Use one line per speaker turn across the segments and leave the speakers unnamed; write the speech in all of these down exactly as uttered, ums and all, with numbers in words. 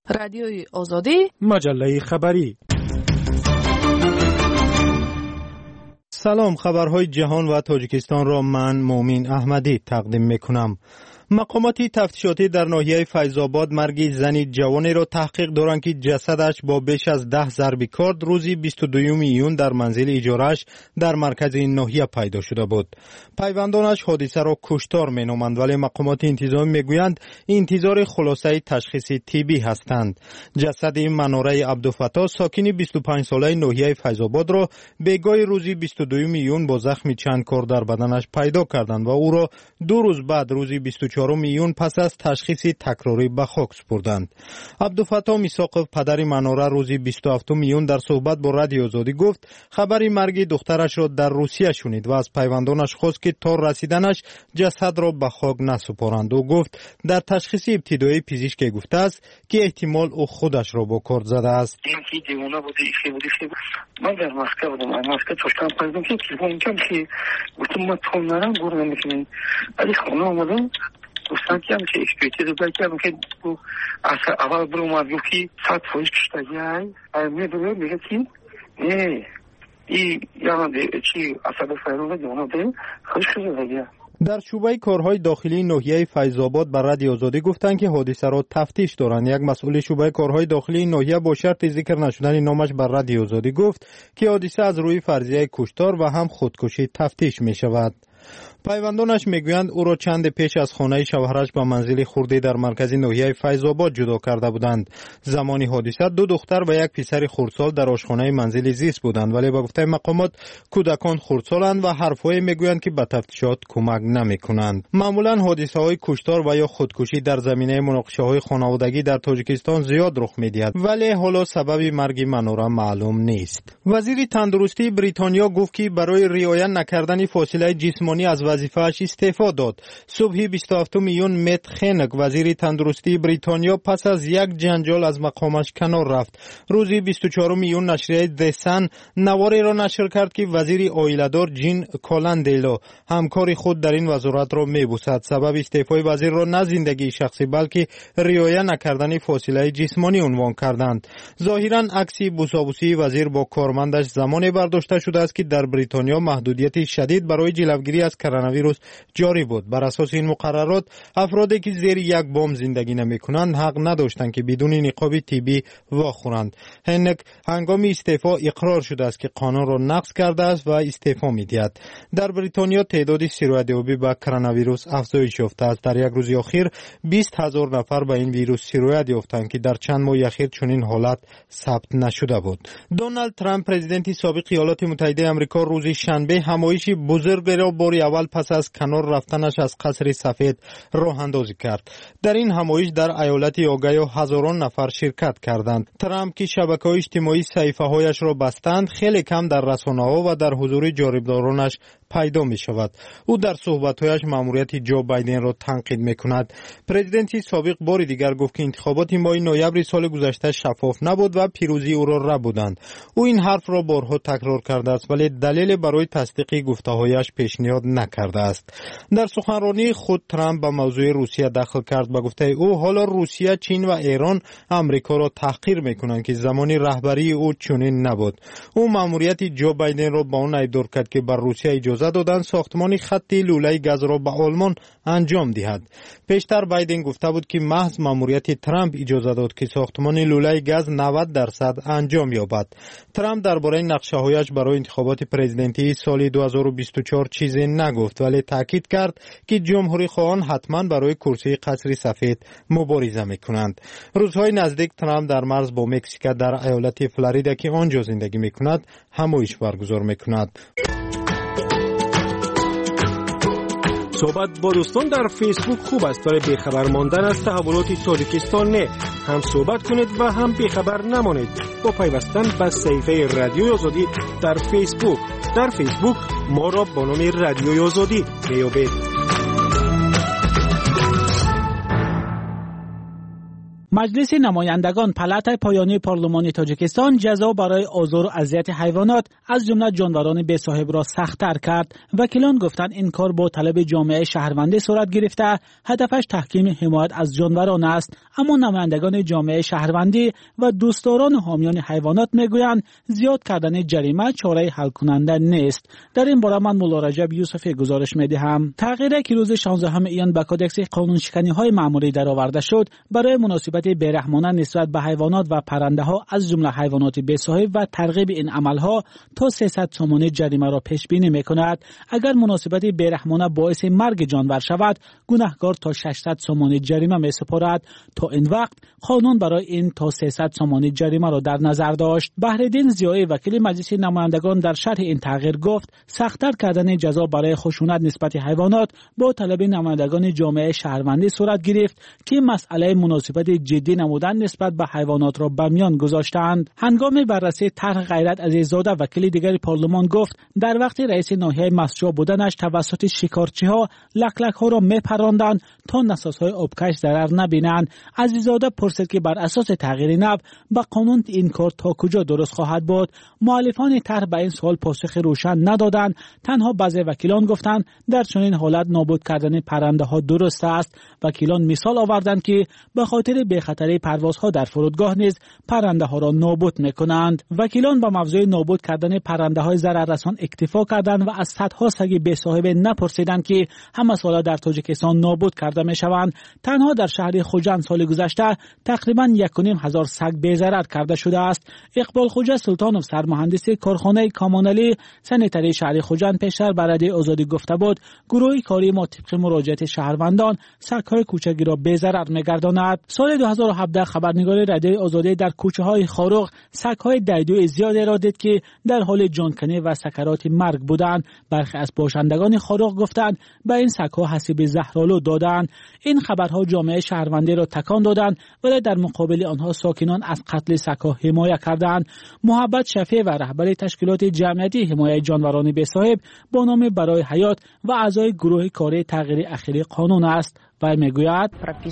رادیوی آزادی،
مجله خبری. سلام، خبرهای جهان و تاجیکستان را من مومین احمدی تقدیم میکنم. مقامات تفتیشاتی در ناحیه فیض‌آباد مرگ زنی جوانی را تحقیق دارند که جسدش با بیش از ده ضرب کارد روزی بیست و دوم ایون در منزل اجاره‌اش در مرکز این ناحیه پیدا شده بود. پیوندانش حادثه را کشتار مینامند، ولی مقامات انتظامی میگویند انتظار خلاصه تشخیصی طبی هستند. جسد مناره عبدالفتاح ساکن بیست و پنج ساله ناحیه فیض‌آباد را بیگاه روزی بیست و دوم ایون با زخم چند کار در بدنش پیدا کردند و او را دو روز بعد روزی بیست و چهارم ایون پس از تشخیص تکراری به خاک سپردند. عبدالفتاح میثاقов پدر مناره روزی بیست و هفتم ایون در صحبت با رادیو آزادی گفت خبری مرگ دخترش را در روسیه شنید و از پیوندانش خواست که تا رسیدنش جسد را به خاک نسپارند. او گفت در تشخیص ابتدایی پزشک گفته است که احتمال او خودش را با کارد زده است.
من در مسکو بودم، مسکو چشتم پردم که تلفن کردم که گفتم من تو نرم گفتم میکنم ولی خونه اومدم گفتم که هم که اکسپرتیز رو کردم که اول برو اومد گفت که صد فایز کشتگی های میدونم میگه که نه این یعنی چی اصلا فیروزه دیوانه ده خیلی شده دیگه.
در شعبه کارهای داخلی ناحیه فیض‌آباد بر رادیو آزادی گفتند که حادثه را تفتیش دارند. یک مسئول شعبه کارهای داخلی ناحیه با شرط ذکر نشدن نامش بر رادیو آزادی گفت که حادثه از روی فرضیه کشتار و هم خودکشی تفتیش می شود. پیوندانش میگویند او را چند پیش از خانه شوهرش به منزل خردی در مرکز ناحیه فیض‌آباد جدا کرده بودند. زمان حادثه دو دختر و یک پسر خردسال در آشخانه منزل زیست بودند، ولی با گفته مقامات کودکان خردسالند و حرفهای میگویند که به تفتیشات کمک نمیکنند. معمولا حادثه های کشتار و یا خودکشی در زمینه مناقشه های خانوادگی در تاجیکستان زیاد رخ میدهد، ولی حالا سبب مرگ منوره معلوم نیست. وزیر تندرستی بریتانیا گفت که برای رعایت نکردن فاصله جسمانی از وظیفه‌اش استعفا داد. صبح بیست و هفتم ایون مت خنک وزیر تندرستی بریتانیا پس از یک جنجال از مقامش کنار رفت. روزی بیست و چهارم ایون نشریه د سن نواری را نشر کرد که وزیر عائله‌دار جین کالندیلو همکار خود در این وزارت را می‌بوسد. سبب استعفای وزیر را نه زندگی شخصی بلکه رعایت نکردن فاصله جسمانی عنوان کردند. ظاهراً عکسی بوسابوسی وزیر با کارمندش زمانی برداشته شده است که در بریتانیا محدودیت شدید برای جلوگیری از کرونا ویروس جاری بود. بر اساس این مقررات افرادی که زیر یک بام زندگی نمی‌کنند حق نداشتند که بدون نقاب طبی واخورند. هنک هنگام استعفا اقرار شده است که قانون را نقض کرده است و استعفا می‌دهد. در بریتانیا تعداد سیرویابی به کرونا ویروس افزایش یافته است. در یک روز اخیر بیست هزار نفر به این ویروس سیرویت یافتند که در چند ماه اخیر چنین حالت ثبت نشده بود. دونالد ترامپ پرزیدنت سابق ایالات متحده آمریکا روز شنبه همایشی بزرگ را بار اول پس از کنار رفتنش از قصر سفید راه اندازی کرد. در این همایش در ایالت اوگایو هزاران نفر شرکت کردند. ترامپ که شبکه‌های اجتماعی صفحه‌هایش را بستند خیلی کم در رسانه‌ها و در حضور جانبدارانش پیدا می شود. او در صحبت‌هایش مأموریت جو بایدن را تنقید می‌کند. پرزیدنت سابق بار دیگر گفت که انتخابات ماه نوامبر سال گذشته شفاف نبود و پیروزی او را ربودند. او این حرف را بارها تکرار کرده است ولی دلیل برای تصدیق گفته‌هایش پیشنهاد نکرده است. در سخنرانی خود ترامپ به موضوع روسیه دخل کرد و گفته او حالا روسیه، چین و ایران آمریکا را تحقیر می‌کنند که زمانی رهبری او چنین نبود. او مأموریت جو بایدن را با آن ایدار کرد که بر روسیه اجازه دادن ساختمان خط لوله گاز را به آلمان انجام دهد. پیشتر بایدن گفته بود که محض مأموریت ترامپ اجازه داد که ساختمان لوله گاز نود درصد انجام یابد. ترامپ درباره نقشه‌هایش برای انتخابات پرزیدنتی سال دو هزار و بیست و چهار چیزی نگفت ولی تاکید کرد که جمهوری خواهان حتما برای کرسی قصر سفید مبارزه میکنند. روزهای نزدیک ترامپ در مرز با مکزیک در ایالت فلوریدا که آنجا زندگی میکند همایش برگزار میکند.
صحبت با دوستان در فیسبوک خوب است ولی بیخبر ماندن از تحولات تاجیکستان نه. هم صحبت کنید و هم بیخبر نمانید با پیوستن به صفحه رادیوی آزادی در فیسبوک. در فیسبوک ما را با نام رادیوی آزادی میابید.
مجلس نمایندگان پلات پایانی پارلمان تاجیکستان جزا برای آزار و اذیت حیوانات از جمله جانوران بی صاحب را سخت‌تر کرد. وکیلان گفتند این کار با طلب جامعه شهروندی صورت گرفته، هدفش تحکیم حمایت از جانوران است. اما نمایندگان جامعه شهروندی و دوستداران و حامیان حیوانات میگویند زیاد کردن جریمه چاره حل کننده نیست. در این باره من مولا رجب یوسفی گزارش میدهم. تغییری که روز شانزدهم ایان به کدکس قانون شکنی های مأموری درآورده شد برای مناسبت بیرحمانه نسبت به حیوانات و پرنده ها از جمله حیوانات بی صاحب و ترغیب این عمل ها تا سیصد تومان جریمه را پیش بینی میکند. اگر مناسبت بیرحمانه باعث مرگ جانور شود، گناهکار تا ششصد تومان جریمه میسپارد. تا این وقت قانون برای این تا سیصد تومان جریمه را در نظر داشت. بهرالدین ضیایی وکیل مجلس نمایندگان در شرح این تغییر گفت سخت‌تر کردن جزا برای خشونت نسبت حیوانات با طلب نمایندگان جامعه شهروندی صورت گرفت که مسئله مناسبت جدی نمودن نسبت به حیوانات را به میان گذاشتند. هنگام بررسی طرح غیرت عزیززاده وکیل دیگر پارلمان گفت در وقت رئیس ناحیه مسجع بودنش توسط شکارچی‌ها لکلک‌ها را میپراندند تا نساس‌های آبکش ضرر نبینند. عزیززاده پرسید که بر اساس تغییر نو به قانون این کار تا کجا درست خواهد بود. مؤلفان طرح به این سوال پاسخ روشن ندادند. تنها بعضی وکیلان گفتند در چنین حالت نابود کردن پرنده ها درست است. وکیلان مثال آوردند که به خاطر بی‌خطری پروازها در فرودگاه نیز پرنده ها را نابود میکنند. وکیلان با موضوع نابود کردن پرنده های ضرررسان اکتفا کردند و از صدها سگ بی صاحب نپرسیدند که همه ساله در تاجیکستان نابود کرده میشوند. تنها در شهر خوجند سال گذشته تقریبا یک و نیم هزار سگ بی ضرر کرده شده است. اقبال خوجه سلطانوف سرمهندس کارخانه کامانلی سنیتری شهر خوجند پیشتر به رادیو آزادی گفته بود گروه کاری ما طبق مراجعه شهروندان سگ‌های کوچگی را بی ضرر می‌گرداند. سال دو هزار و هفده خبرنگار رادیو آزادی در کوچه‌های خاروق سگ‌های دیدوی زیادی را دید که در حال جانکنی و سکرات مرگ بودند. برخی از باشندگان خاروق گفتند به این سگ‌ها حسیب زهرآلود دادند. این خبرها جامعه شهروندی را تکان دادند ولی در مقابل آنها ساکنان از قتل سگ‌ها حمایت کردند. محبت شفیع و رهبر تشکیلات جمعیتی حمایت جانوران بی صاحب با نام برای حیات و اعضای گروه کاری تغییر اخیری قانون است. و میگوید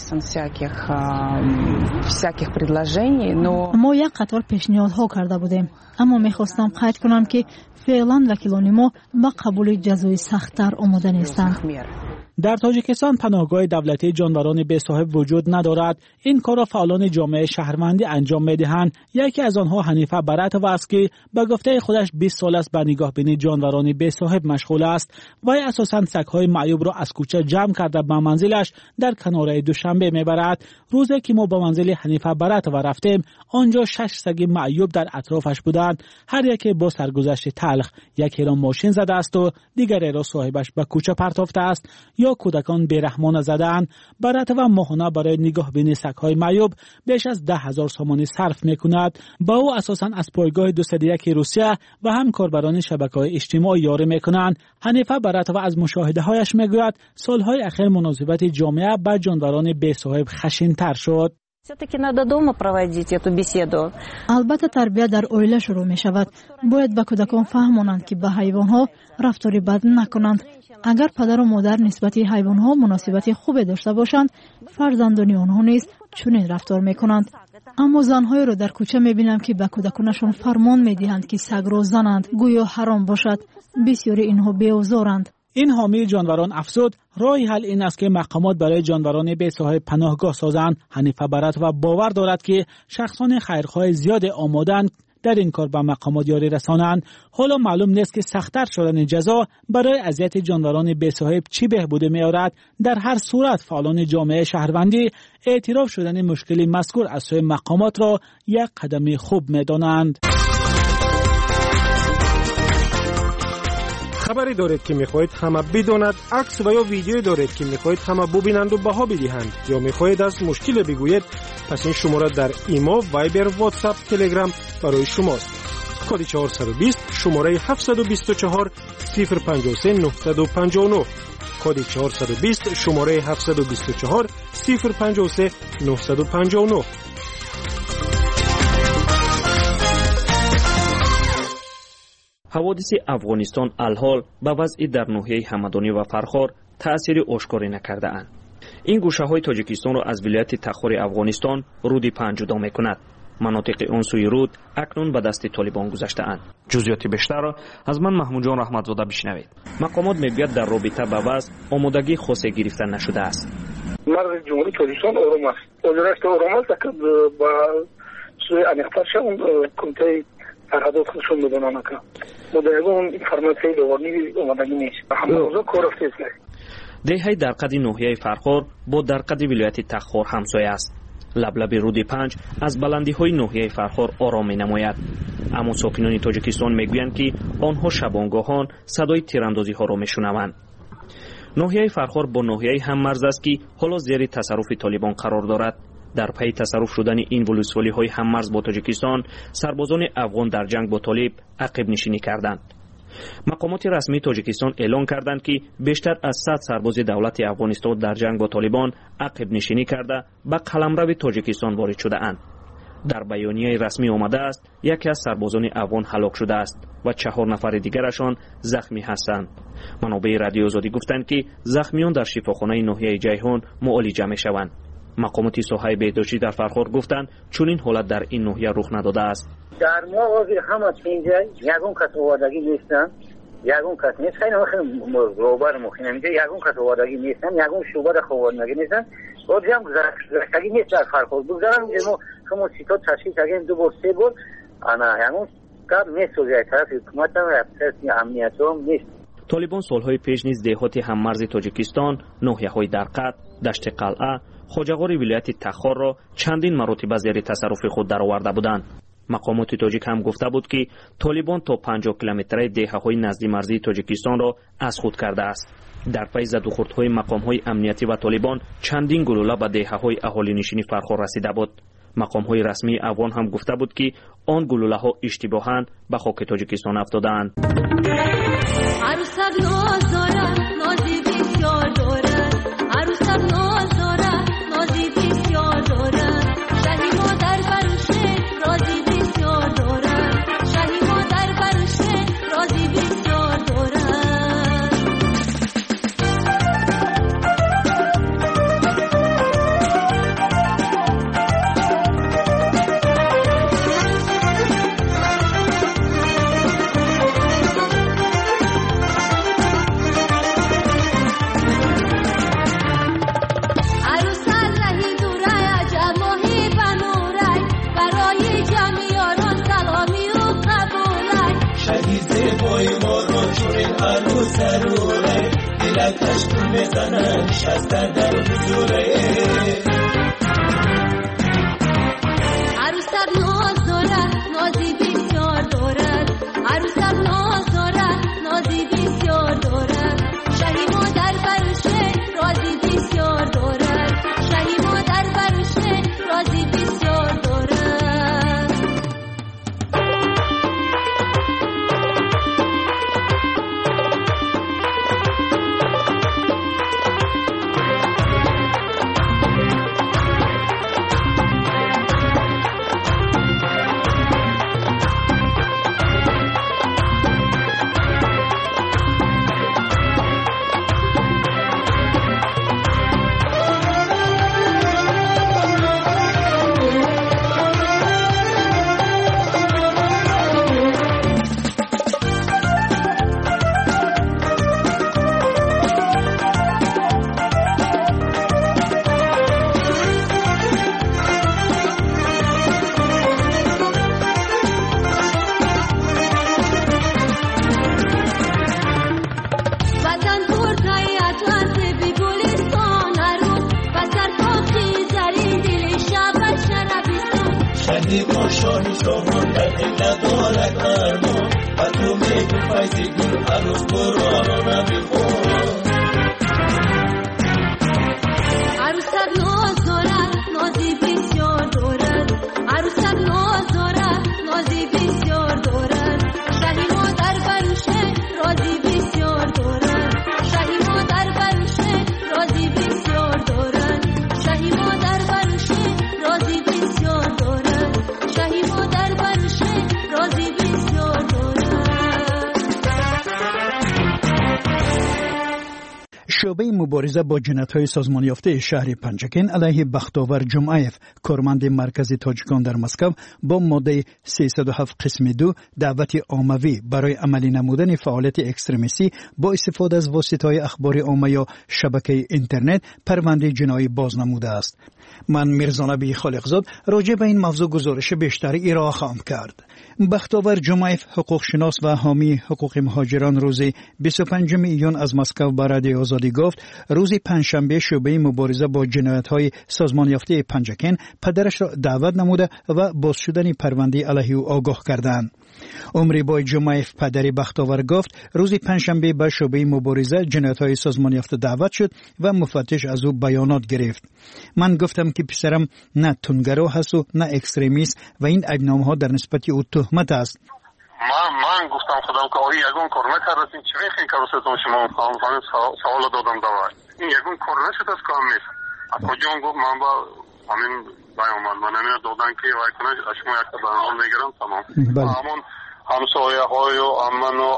ما یک قطار پیشنهادها کرده بودیم، اما میخواستم قید کنم که فعلا وکیلان ما با قبول جزای سخت‌تر آماده نیستند.
در تاجیکستان پناهگاه دولتی جانوران بی صاحب وجود ندارد. این کار را فعالان جامعه شهروندی انجام میدهند. یکی از آنها حنیفه براتو است که به گفته خودش بیست سال است به نگاه بینی جانوران بی صاحب مشغول است. وی اساساً سگ‌های معیوب را از کوچه جمع کرده به منزلش در کناره دوشنبه میبرد. روزی که ما به منزل حنیفه براتو رفتیم، آنجا شش سگ معیوب در اطرافش بودند. هر یکی با سرگذشت تلخ، یکی را ماشین زده است و دیگری را صاحبش به کوچه پرتافته است یا کودکان بیرحمانه زدند. براتو ماهانه برای نگاه بینی سگ‌های معیوب بیش از ده هزار سومانی صرف میکند. با او اساساً از پایگاه دو صد و یک روسیه و هم کاربران شبکه‌های اجتماعی یاری میکنند. حنیفه براتو از مشاهده هایش میگوید سالهای اخیر مناسبت جامعه با جانوران بی صاحب خشن‌تر شد.
البته تربیت در اویله شروع می شود. باید به کودکان فهمانند که به حیوانها رفتاری بد نکنند. اگر پدر و مادر نسبت حیوانها مناسبت خوبی داشته باشند، فرزندان آنها نیز چنین رفتار می کنند. اما زنهای را در کوچه می بینم که به کودکانشان فرمان می دهند که سگ را زنند، گویا حرام باشد. بسیاری اینها بی‌آزارند.
این حامی جانوران افزود راه حل این است که مقامات برای جانوران بی صاحب پناهگاه سازند. حنیفه براتو باور دارد که شخصان خیرخواه زیاد آمادند در این کار به مقامات یاری رسانند. حالا معلوم نیست که سخت‌تر شدن جزا برای اذیت جانوران بی صاحب چی بهبود می‌آورد. در هر صورت فعالان جامعه شهروندی اعتراف شدن مشکل مذکور از سوی مقامات را یک قدم خوب می‌دانند.
خبری دارید که میخواهید همه بداند، عکس و یا ویدیو دارید که میخواهید همه ببینند و بها بدهند، یا میخواهید از مشکل بگویید، پس این شماره در ایما، وایبر، واتساپ، تلگرام برای شماست. کد چهارصد و بیست شماره هفتصد و بیست و چهار صفر پنجاه و سه نهصد و پنجاه و نه. کد چهارصد و بیست شماره هفتصد و بیست و چهار صفر پنجاه و سه نهصد و پنجاه و نه.
حوادث افغانستان الحال به وضع در ناحیه همدانی و فرخار تأثیر آشکاری نکرده اند. این گوشه‌های تاجیکستان را از ولایت تخار افغانستان رود پنج جدا می‌کند. مناطق اون سوی رود اکنون به دست طالبان گذشته‌اند. جزئیات بیشتر را از من محمود جان رحمتزاده بشنوید. مقامات میگویند در رابطه با وضع آمادگی خاصی گرفته نشده است.
مرز جمهوری تاجیکستان آرام است. وزارت آرام است که با سوی انیخترش اون کمیته سرحدات خودشون میدونن که مدعیان اون انفرماسیون دوانی آمادگی نیست. همه روزا کار رفته است.
دهه در قد ناحیه فرخار با در قد ولایت تخار همسایه است. لبلب رود پنج از بلندی های ناحیه فرخار آرام می نماید. اما ساکنان تاجیکستان میگویند که آنها شبانگاهان صدای تیراندازی ها را میشنوند. ناحیه فرخار با ناحیه هم مرز است که حالا زیر تصرف طالبان قرار دارد. در پی تصرف شدن این ولسوالی های هم مرز با تاجیکستان، سربازان افغان در جنگ با طالب عقب نشینی کردند. مقامات رسمی تاجیکستان اعلام کردند که بیشتر از صد سرباز دولت افغانستان در جنگ با طالبان عقب نشینی کرده به قلمرو تاجیکستان وارد شده اند. در بیانیه رسمی آمده است یکی از سربازان افغان هلاک شده است و چهار نفر دیگرشان زخمی هستند. منابع رادیو آزادی گفتند که زخمیان در شفاخانه ناحیه جیهان معالجه می‌شوند. مقامات ساحه بهداشتی در فرخار گفتند چون این حالت در این ناحیه رخ نداده است.
در مواقع همه اینجا یگون کس آوادگی نیستن، یگون کس نیست. خیلی خیلی روبر مخینه میگه یگون کس آوادگی نیستن، یگون شعبه در خوادنگی نیستن. بعد هم گذشتگی نیست در فرخار. بگذارم اینجا شما سیتا تشکیل کردیم دو بار سه بار انا یگون کار نیست و جای طرف حکومت هم رفت امنیت هم نیست.
طالبان سالهای پیش نیز دهات هممرز تاجیکستان، ناحیه‌های درقد، دشت قلعه، خوجاغار ولایت تخار را چندین مراتب زیر تصرف خود درآورده بودند. مقامات تاجیک هم گفته بود که طالبان تا پنجاه کیلومتری دهه‌های نزدیک مرزی تاجیکستان را از خود کرده است. در پی زد و خوردهای مقام‌های امنیتی و طالبان چندین گلوله به دهه‌های اهالی نشینی فرخار رسیده بود. مقام‌های رسمی افغان هم گفته بود که آن گلوله‌ها اشتباهاً به خاک تاجیکستان افتادند.
شعبه مبارزه با جنایت‌های سازمان یافته شهر پنجکین علیه بختاور جمعیف کارمند مرکز تاجیکان در مسکو با ماده سیصد و هفت قسم دو دعوت عمومی برای عملی نمودن فعالیت اکستریمیستی با استفاده از واسطه‌های اخبار عامه یا شبکه اینترنت پرونده جنایی باز نموده است. من میرزا نبی خالقزاد راجع به این موضوع گزارش بیشتری ارائه خواهم کرد. بختاور جمعیف حقوق شناس و حامی حقوق مهاجران روز بیست و پنجم ایون از مسکو به رادیو آزادی گفت روز پنجشنبه شعبه مبارزه با جنایت‌های سازمان یافته پنجکین پدرش را دعوت نموده و باز شدن پرونده علیه او آگاه کردند. عمری بای جمعیف پدری بختاور گفت روز پنجشنبه به شعبه مبارزه جنایت‌های سازمان یافته دعوت شد و مفتش از او بیانات گرفت. من گفتم که پسرم نه تندگرا هست و نه اکستریمیست و این ادنامه‌ها در نسبت او تهمت است.
من من گفتم خودم که آیا یگون کار نکردین چه میخین که واسهتون شما خانم سوال دادم دوای این یگون کار نشد از کام نیست. از کجا گفت من با همین بیان من نمیاد دادن که وای کنه شما یک بیان میگیرم تمام. همون همسایه های و امن و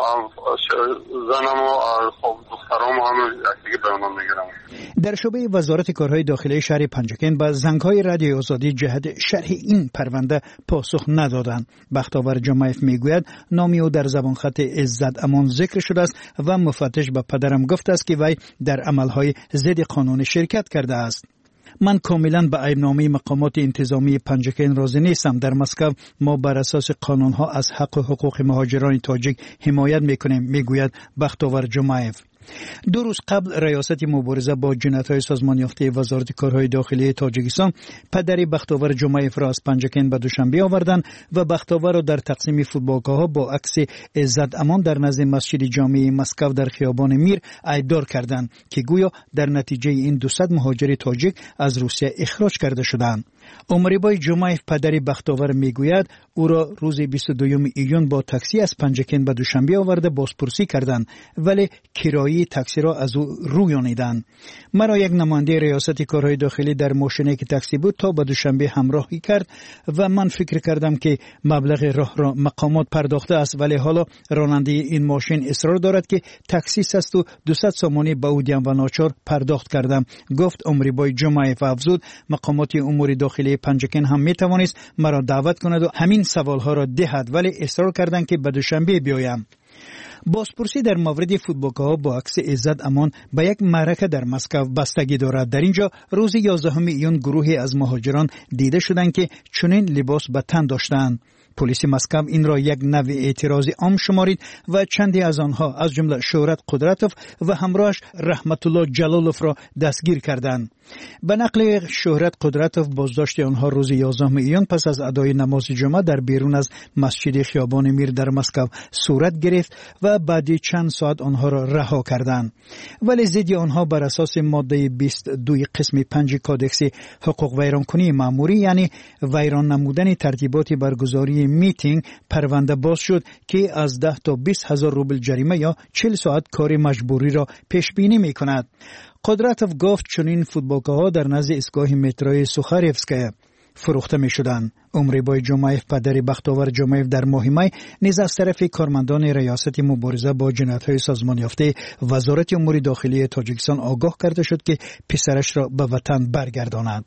زنم و دخترام و همه دیگه بیان میگیرم.
در شعبه وزارت کارهای داخلی شهر پنجکین با زنگ‌های رادیو آزادی جهت شرح این پرونده پاسخ ندادند. بختاور جمعیف میگوید نامی او در زبان خط عزت امان ذکر شده است و مفتش به پدرم گفته است که وی در عملهای ضد قانون شرکت کرده است. من کاملا به عیبنامه مقامات انتظامی پنجکین راضی نیستم. در مسکو ما بر اساس قانونها از حق و حقوق مهاجران تاجیک حمایت میکنیم، میگوید بختاور جمعیف. دو روز قبل ریاست مبارزه با جنایت‌های سازمان یافته وزارت کارهای داخلی تاجیکستان پدری بختاور جمعیف را از پنجکین به دوشنبه آوردند و بختاور را در تقسیم فوتبالگاه‌ها با عکس عزت امان در نزد مسجد جامع مسکو در خیابان میر ایدار کردند که گویا در نتیجه این دویست مهاجر تاجیک از روسیه اخراج کرده شدند. عمریبای جمعیف پدری بختاور میگوید او را روز بیست و دوم ایون با تاکسی از پنجکین به دوشنبه آورده بازپرسی کردند ولی کرایه تاکسی را از او رویانیدند. مرا یک نماینده ریاست کارهای داخلی در ماشینی که تاکسی بود تا به دوشنبه همراهی کرد و من فکر کردم که مبلغ راه را مقامات پرداخته است ولی حالا راننده این ماشین اصرار دارد که تاکسی است و دویست سامانی به او دیم و ناچار پرداخت کردم، گفت عمریبای جمعیف. افزود مقامات امور داخلی پنجکین هم می توانست مرا دعوت کند و همین سوالها را دهد ولی اصرار کردند که به دوشنبه بیایم. بازپرسی در مورد فوتبالگاه‌ها با عکس عزت امان به یک معرکه در مسکو بستگی دارد. در اینجا روز یازدهم ایون گروهی از مهاجران دیده شدند که چنین لباس به تن داشتند. پلیس مسکو این را یک نوع اعتراضی عام شمارید و چندی از آنها از جمله شهرت قدرتوف و همراهش رحمت الله جلالوف را دستگیر کردند. به نقل شهرت قدرتوف بازداشت آنها روز یازدهم ایون پس از ادای نماز جمعه در بیرون از مسجد خیابان میر در مسکو صورت گرفت و بعد چند ساعت آنها را رها کردند. ولی ضد آنها بر اساس ماده بیست و دو قسم پنج کادکس حقوق ویرانکنی مأموری یعنی ویران نمودن ترتیبات برگزاری میتینگ پرونده باز شد که از ده تا بیست هزار روبل جریمه یا چهل ساعت کار مجبوری را پیش بینی می کند. قدرتوف گفت چنین فوتبالگاه‌ها در نزد ایستگاه متروی سوخاریفسکای فروخته می شدند. عمریبای جمعیف پدری بختاور جمعیف در ماه می نیز از طرف کارمندان ریاست مبارزه با جنایت‌های سازمان یافته وزارت امور داخلی تاجیکستان آگاه کرده شد که پسرش را به وطن برگرداند.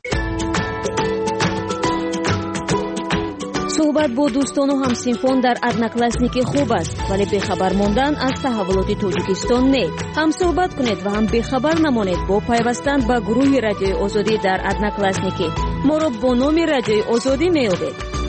صحبت با دوستان و همسنفان در одноклассники خوب است ولی بخبر ماندن از تحولات تاجیکستان نه. هم صحبت کنید و هم بخبر نمانید با پیوستن به گروه رادیوی آزادی در одноклассники. ما را با نام رادیوی آزادی میابید.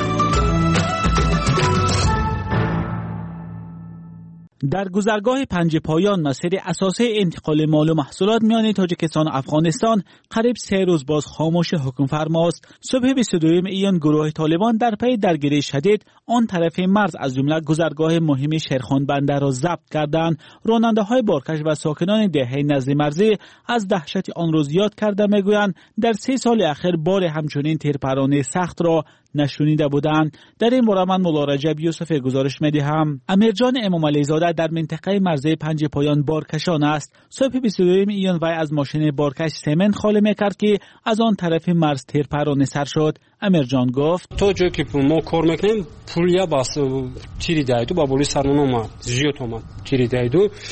در گذرگاه پنج پایان مسیر اساسی انتقال مال و محصولات میان تاجیکستان و افغانستان قریب سه روز باز خاموش حکم فرماست. صبح بیست و دوم ایون گروه طالبان در پی درگیری شدید آن طرف مرز از جمله گذرگاه مهم شیرخان بندر را ضبط کردند. راننده های بارکش و ساکنان دهه نزد مرزی از دهشت آن روز یاد کرده میگویند در سه سال اخیر بار همچنین تیرپرانی سخت را نشونیده بودند. در این باره من مولا رجب یوسف گزارش میدهم. امیرجان امام علی زاده در منطقه مرزی پنج پایان بارکشان است. صبح بیست و دوم ایون وی از ماشین بارکش سمنت خالی میکرد که از آن طرف مرز تیرپرانی سر شد. امیرجان گفت
تو جو که ما کار میکنیم پولیا باس تیری دایدو با بولی سرمون اومد زیاد اومد تیری دایدو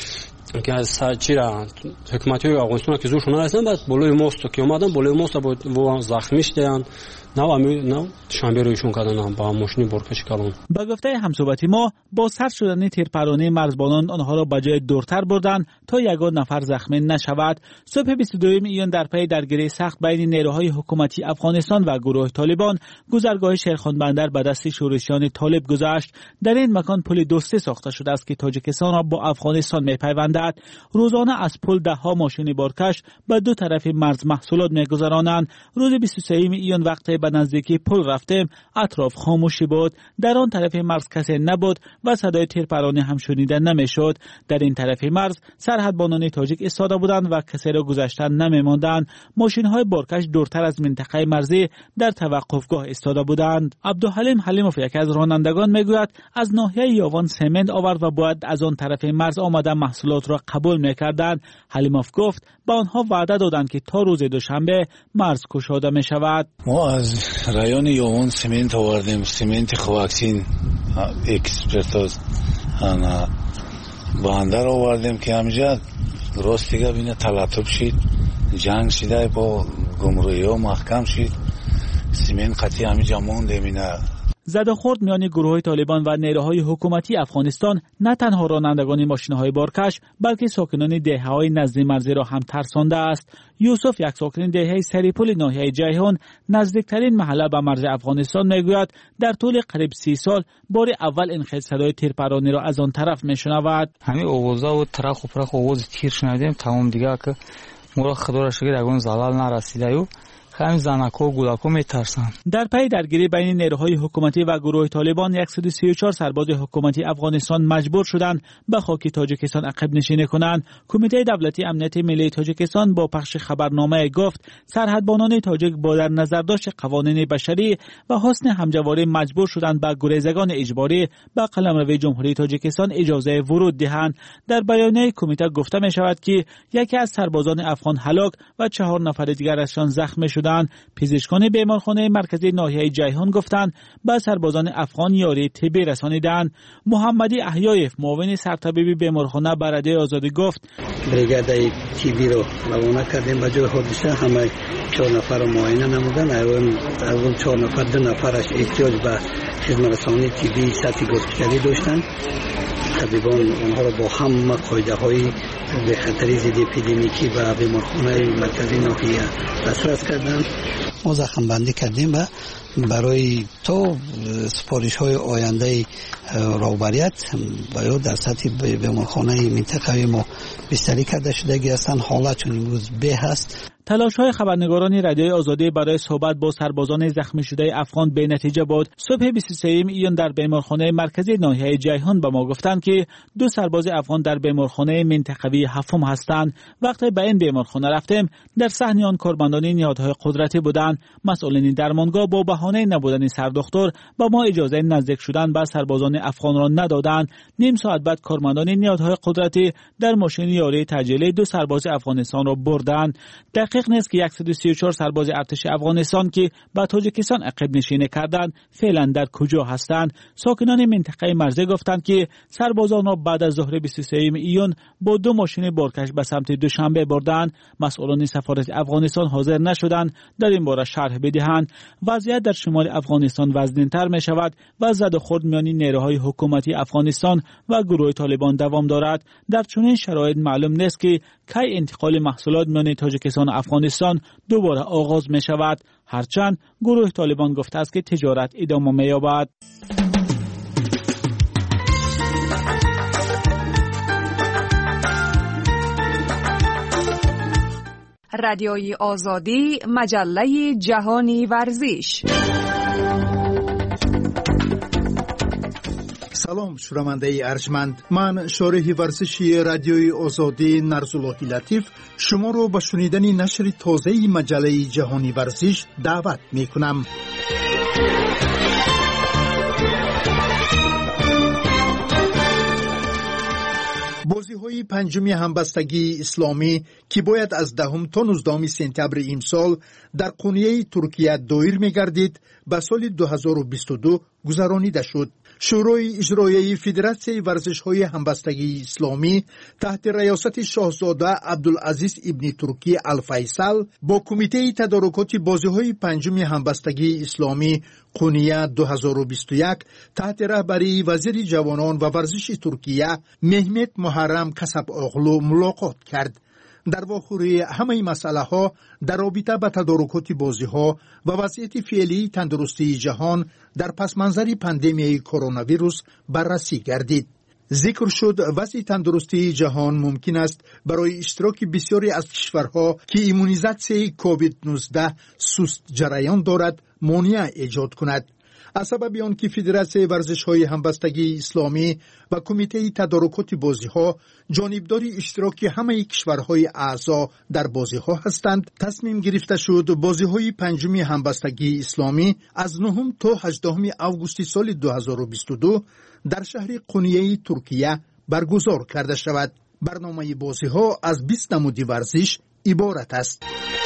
که از سرچی را حکومتی افغانستان که زورشون نرسیدن بعد بالای ماست که اومدن بالای ماست با زخمی شدن نه امی نه شنبه رویشون کردن با ماشین برکش کردن.
با گفته همصحبتی ما با سر شدن تیرپرانی مرزبانان آنها را به جای دورتر بردن تا یگان نفر زخمی نشود. صبح بیست و دوم ایون در پی درگیری سخت بین نیروهای حکومتی افغانستان و گروه طالبان گذرگاه شیرخان بندر به دست شورشیان طالب گذشت. در این مکان پل دوستی ساخته شده است که تاجیکستان را با افغانستان میپیوندد. روزانه از پل ده ها ماشین بارکش به دو طرف مرز محصولات میگذرانند. روز بیست و سوم ایون وقتی به نزدیکی پل رفتیم اطراف خاموشی بود. در آن طرف مرز کسی نبود و صدای تیرپرانی هم شنیده نمیشد. در این طرف مرز سرحدبانان تاجیک ایستاده بودند و کسی را گذشتن نمیماندند. ماشین‌های بارکش دورتر از منطقه مرزی در توقفگاه ایستاده بودند. عبدالحلیم حلیموف یکی از رانندگان میگوید از ناحیه یاوان سمنت آورد و باید از آن طرف مرز آمده محصولات را قبول میکردند. حلیموف گفت با آنها وعده دادند که تا روز دوشنبه مرز گشوده می شود.
ما از رایون یاوان سمنت آوردیم، سمنت خواکسین اکسپرتاز بندر آوردیم که همجا راست دیگه بینه تلطف شید، جنگ شده با گمرکی ها محکم شید، سمنت قطعی همجا مونده بینه.
زد و خورد میان گروه طالبان و نیروهای حکومتی افغانستان نه تنها رانندگان ماشین‌های بارکش بلکه ساکنان دهه‌های نزدیک مرزی را هم ترسانده است. یوسف یک ساکن دهه سریپول ناحیه جیهون نزدیکترین محله به مرز افغانستان میگوید در طول قریب سی سال بار اول این خیلی صدای تیرپرانی را از آن طرف میشنود.
همین آوازا و ترخ و پرخ آواز تیر شنیدیم تمام دیگه که مرا خدا را شکر اگه زلال نرسیده و همین زنکو و گولکو میترسن. در پی درگیری بین نیروهای حکومتی و گروه طالبان صد و سی و چهار سرباز حکومتی افغانستان مجبور شدند به خاک تاجیکستان عقب نشینی کنند. کمیته دولتی امنیت ملی تاجیکستان با پخش خبرنامه گفت سرحدبانان تاجیک با در نظر داشت قوانین بشری و حسن همجواری مجبور شدند به گریزگان اجباری به قلمرو جمهوری تاجیکستان اجازه ورود دهند. در بیانیه کمیته گفته می شود که یکی از سربازان افغان هلاک و چهار نفر دیگر ازشان زخمی شدند. پزشکان بیمارخانه مرکزی ناحیه جیهون گفتند به سربازان افغان یاری طبی رسانیدند. محمدی احیایف معاون سرطبیب بیمارخانه به رادیو آزادی گفت
بریگاد طبی رو روانه کردیم به جای حادثه. همه چهار نفر رو معاینه نمودن. از اون چهار نفر دو نفرش احتیاج به خدمترسانی طبی سطحی گسترده داشتند. طبیبان اونها رو با هم قاعده های به خطر ضد اپیدمیکی و بیمارخانه مرکزی ناحیه دسترس کردند. ما زخم بندی کردیم و برای تو سپارش های آینده راهبریت باید در سطح بیمارخانه منطقه ما بستری کرده شده هستند. حالتشون امروز به هست.
تلاش‌های خبرنگاران رادیوی آزادی برای صحبت با سربازان زخمی شده افغان به نتیجه بود. صبح بیست و سوم ایون در بیمارخانه مرکزی ناحیه جیهون به ما گفتند که دو سرباز افغان در بیمارخانه منطقوی هفتم هستند. وقتی به این بیمارخانه رفتیم در صحن آن کارمندان نهادهای قدرتی بودند. مسئولین درمانگاه با بهانه نبودن سردکتر به ما اجازه نزدیک شدن به سربازان افغان را ندادند. نیم ساعت بعد کارمندان نهادهای قدرتی در ماشین یاری تجهیزی دو سرباز افغانستان را بردند. دقیق نیست که صد و سی و چهار سرباز ارتش افغانستان که به تاجیکستان عقب نشینی کردند فعلا در کجا هستند. ساکنان منطقه مرزی گفتند که سربازان را بعد از ظهر بیست و سوم ایون با دو ماشین بارکش به سمت دوشنبه بردند. مسئولان سفارت افغانستان حاضر نشدند در این باره شرح بدهند. وضعیت در شمال افغانستان وزن‌تر می شود و زد و خورد میان نیروهای حکومتی افغانستان و گروه طالبان دوام دارد. در چنین شرایط معلوم نیست که کی انتقال محصولات میان تاجیکستان و افغانستان دوباره آغاز می شود. هرچند گروه طالبان گفته است که تجارت ادامه می یابد.
رادیوی آزادی، مجله جهانی ورزش.
سلام شنونده ارجمند، من شارح ورزشی رادیوی آزادی نرزاللهی لطیف شما رو به شنیدن نشر تازه مجله جهانی ورزش دعوت می کنم. بازی‌های پنجمی همبستگی اسلامی که باید از دهم تا نوزدهم سپتامبر امسال در قونیه ترکیه دایر می‌گردید به سال دو هزار و بیست و دو گذرانیده شد. شورای اجرایی فدراسیون ورزش‌های همبستگی اسلامی تحت ریاست شاهزاده عبدالعزیز ابن ترکی الفیصل با کمیته تدارکات بازی‌های پنجمی همبستگی اسلامی قونیه دو هزار و بیست و یک تحت رهبری وزیر جوانان و ورزش ترکیه مهمت محرم کسب اغلو ملاقات کرد. در واخوری همه مسئله ها در رابطه با تدارکات بازی ها و وضعیت فعلی تندرستی جهان در پس منظر پاندمیای کرونا ویروس بررسی گردید. ذکر شد وضع تندرستی جهان ممکن است برای اشتراک بسیاری از کشورها که ایمونیزاسیون کووید نوزده سست جریان دارد مانع ایجاد کند. از سبب آنکه فدراسیون ورزش‌های همبستگی اسلامی و کمیته تدارکات بازی‌ها جانبداری اشتراک همه کشورهای اعضا در بازی‌ها هستند، تصمیم گرفته شد بازی‌های پنجمی همبستگی اسلامی از نهم تا هجدهم آگوست سال دو هزار و بیست و دو در شهر قونیه ترکیه برگزار کرده شود. برنامه بازی‌ها از بیست نمود ورزش عبارت است.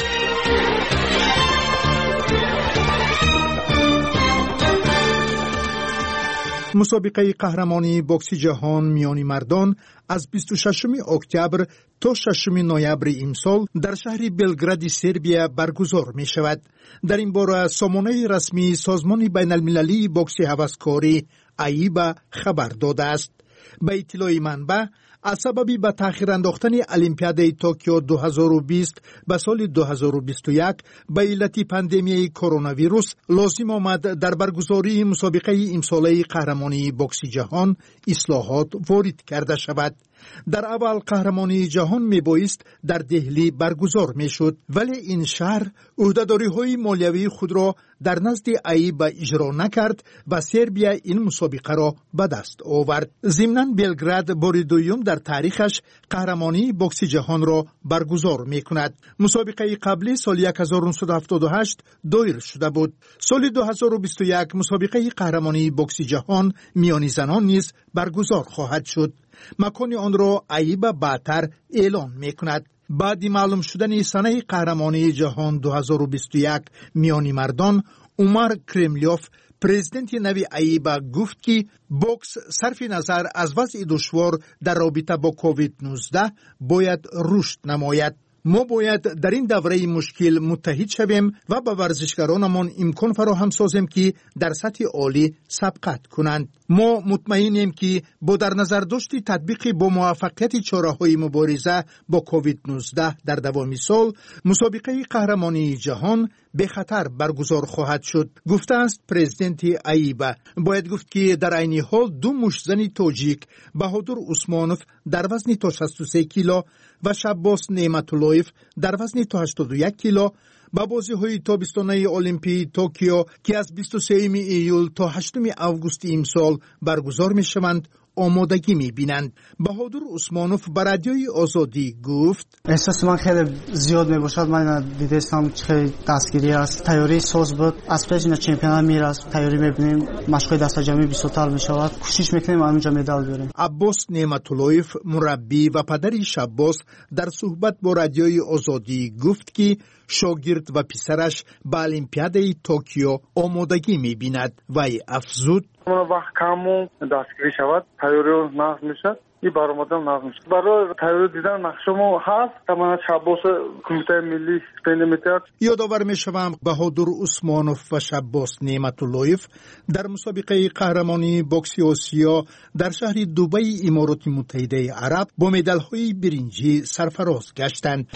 مسابقه قهرمانی بوکس جهان میان مردان از بیست و ششم اکتبر تا ششم نوامبر امسال در شهر بلگراد سربیا برگزار می شود. در این باره سامانه رسمی سازمان بین المللی بوکس هوسکاری ایبا خبر داده است. به اطلاع منبع از سبب به تأخیر انداختن المپیاد توکیو دو هزار و بیست به سال دو هزار و بیست و یک به علت پاندمی کرونا ویروس لازم آمد در برگزاری مسابقه امساله قهرمانی بوکس جهان اصلاحات وارد کرده شود. در اول قهرمانی جهان می بایست در دهلی برگزار می شد، ولی این شهر عهده‌داری های مالیوی خود را در نزد ایبا اجرا نکرد و سربیا این مسابقه را به دست آورد. ضمناً بلگراد بار دوم در تاریخش قهرمانی بوکس جهان را برگزار می کند. مسابقه قبلی سال هزار و نهصد و هفتاد و هشت دایر شده بود. سال دو هزار و بیست و یک مسابقه قهرمانی بوکس جهان میان زنان نیز برگزار خواهد شد. مکان آن را ایبا بعدتر اعلان می کند. بعد معلوم شدن سنه قهرمانی جهان دو هزار و بیست و یک میان مردان، عمر کرملیوف پرزیدنت نوی ایبا گفت که بوکس صرف نظر از وضع دشوار در رابطه با کووید نوزده باید رشد نماید. ما باید در این دوره مشکل متحد شویم و به ورزشکارانمان امکان فراهم سازیم که در سطح عالی سبقت کنند. ما مطمئنیم که با در نظر داشت تطبیق با موفقیت چاره‌های مبارزه با کووید نوزده در دوام سال، مسابقه قهرمانی جهان به خطر برگزار خواهد شد، گفته است پرزیدنت ایبا. باید گفت که در عین حال دو مشتزن تاجیک بهادر عثمانوف در وزن تا شصت و سه کیلو و شباس نعمت‌اللهیف در وزن تا هشتاد و یک کیلو با بازی‌های تابستانه المپی توکیو که از بیست و سوم ایول تا هشتم آگوست امسال برگزار می‌شوند آمادگی می‌بینند. بهادر عثمانوف به رادیوی آزادی گفت:
احساس من خیلی زیاد می‌باشد. من دیدم خیلی دستگیری است. تیاری ساز بود. از پیش نه چمپیونات میراست. تیاری می‌بینیم. مشق دست جمعی بیست‌تر می‌شود. کوشش می‌کنیم همینجا مدال بیاریم. عباس
نعمت‌اللهیف مربی و پدر شباس در صحبت با رادیوی آزادی گفت که شاگرد و پسرش به المپیاد توکیو آمادگی می‌بیند و افزود:
وقت کمو دستگیری شود، تیاری نقض میشد، این برآمدن نقض میشد. برای تیاری دیدن نقشمو هست، تمام شباس کمیته ملی پنیمیتر.
یادآور میشوم بهادر عثمانوف و شباس نعمت‌اللهیف در مسابقه قهرمانی بوکس آسیا در شهر دبی امارات متحده عرب با مدال‌های برنجی سرفراز گشتند.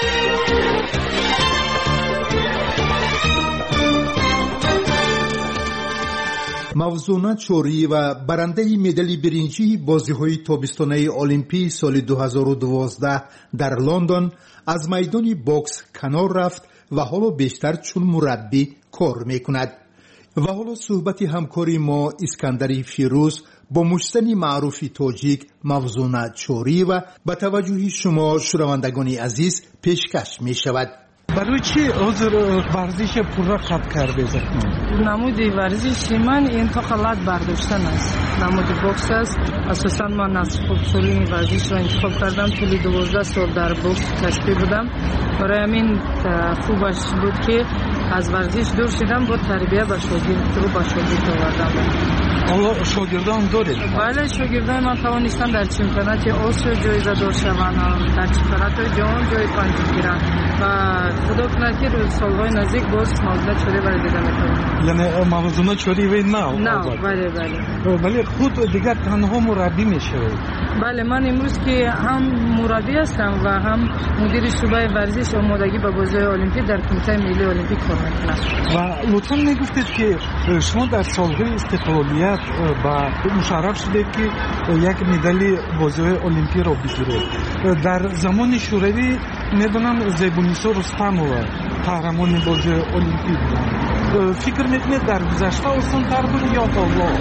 موزونا چوری و برنده مدال برنجی بازی‌های تابستانه المپی سال دو هزار و دوازده در لندن از میدان بوکس کنار رفت و حالا بیشتر چون مربی کار میکند. و حالا صحبت همکاری ما اسکندری فیروز با مشتری معروف تاجیک موزونا چوری و با توجه شما شنوندگان عزیز پیشکش می شود.
برای چی حضور ورزش پورا قطع کرده زد؟
نمود ورزشی من انتقالات برداشتن است. نمود بوکس است. اساساً من از خوبسولی ورزش را انتخاب کردم. طولی دوازده سال در بوکس کشتی بودم. برای همین خوبش بود که از ورزش دور شدم، با تربیت و شاگرد رو با شاگرد آوردم.
حالا شاگردان دارید؟
بله، شاگردان من توانستن در چمپیونات آسیا جایزه دار شوند، در چمپیونات جهان جای پنجم گیرند و خدا کند که روز سالهای نزدیک باز موازنه چوری برای دیده میتونم.
یعنی موازنه چوری وی نه؟
نه، بله بله.
ولی خود دیگر تنها مربی میشوید؟
بله، من امروز که هم مربی هستم و هم مدیر شعبه ورزش آمادگی به بازی‌های المپیک در کمیته ملی المپیک کار میکنم.
و لطفاً میگفتید که شما در سالهای استقلالیت با مشرف شده که یک مدال بازی‌های المپیک را بگیرید. در زمان شوروی میدونم زیبونیسا رستمова قهرمان بازی المپیک بود. فکر میکنید در گذشته آسان‌تر بود یا حالا؟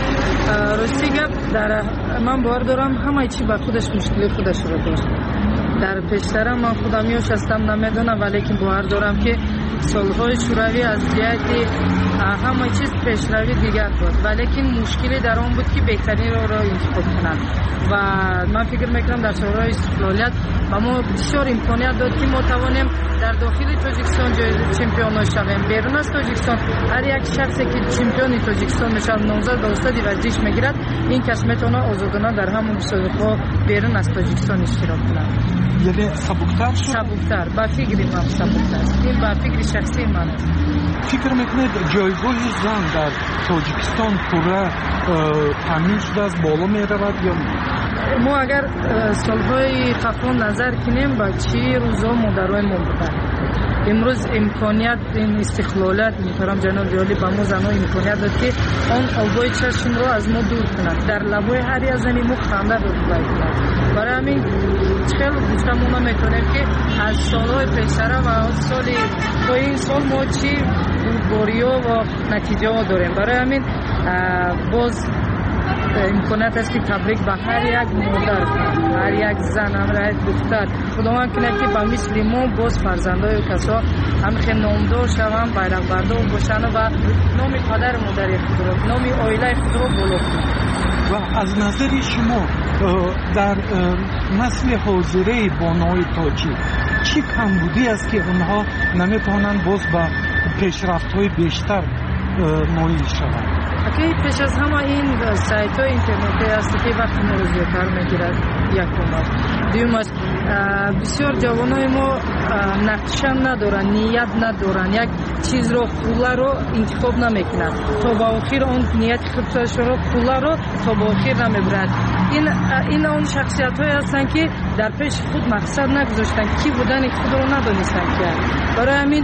راستی گپ، در من باور دارم همه چی با خودش مشکل خودش رو داشت. در پیشتر من خودم یوش هستم نمیدونم، ولی که باور دارم که سالهای شوروی از جهت همه چیز پیشروی دیگر بود، ولی که مشکلی در آن بود که بهترین را را انتخاب کنند و من فکر میکنم در سالهای استقلالیت و ما بسیار امکانیت داد که ما توانیم در داخل تاجیکستان چمپیون شویم. بیرون از تاجیکستان هر یک شخصی که چمپیون تاجیکستان میشه نامزد به استاد ورزش میگیرد، این کس میتونه آزادانه در همون مسابقه بیرون از تاجیکستان اشتراک کند.
یعنی سبکتر شد؟
سبکتر، با فکری من سبکتر. این با فکری شخصی من است.
فکر میکنید جایگاه زن در تاجیکستان پورا تامین شده است، بالا میرود یا
ما اگر سالهای قبل نظر کنیم با چی روزا مادرای ما بودن. امروز امکانیت این استقلالات میتونم جناب جالی با ما زنها امکانیت داد که آن آبای چشم رو از ما دور کنند، در لبای هر یک زنی ما خنده رو باید کنند. برای همین خیلی گفتم میتونیم که از سالهای پیشتر و سال تا این سال ما چی بوریا و نتیجه ها داریم. برای همین باز امکانیت است که تبریک به هر یک مادر، هر یک زن، هر یک دختر خداوند کنه که با مثل ما باز فرزندای کسا همخه نامدار شوند، بیرق بردار باشند و نام پدر مادر خود را، نام عائله خود را بالا کنند.
و از نظر شما در نسل حاضره بانوی تاجیک چی کمبودی است که اونها نمیتونن باز با پیشرفت‌های بیشتر نایل شوند؟
اگه پیش از همه این سایت های اینترنتی است که وقتی ما رو زیادتر میگیرد یک ما دویم است بسیار جوانای ما نقشه ندارن، نیت ندارن، یک چیز رو پولا رو انتخاب نمیکنن تا با آخر اون نیت خودش رو پولا رو تا با آخر نمیبرند. این این اون شخصیت های هستن که در پیش خود مقصد نگذاشتن، کی بودن خود رو ندانستن که برای همین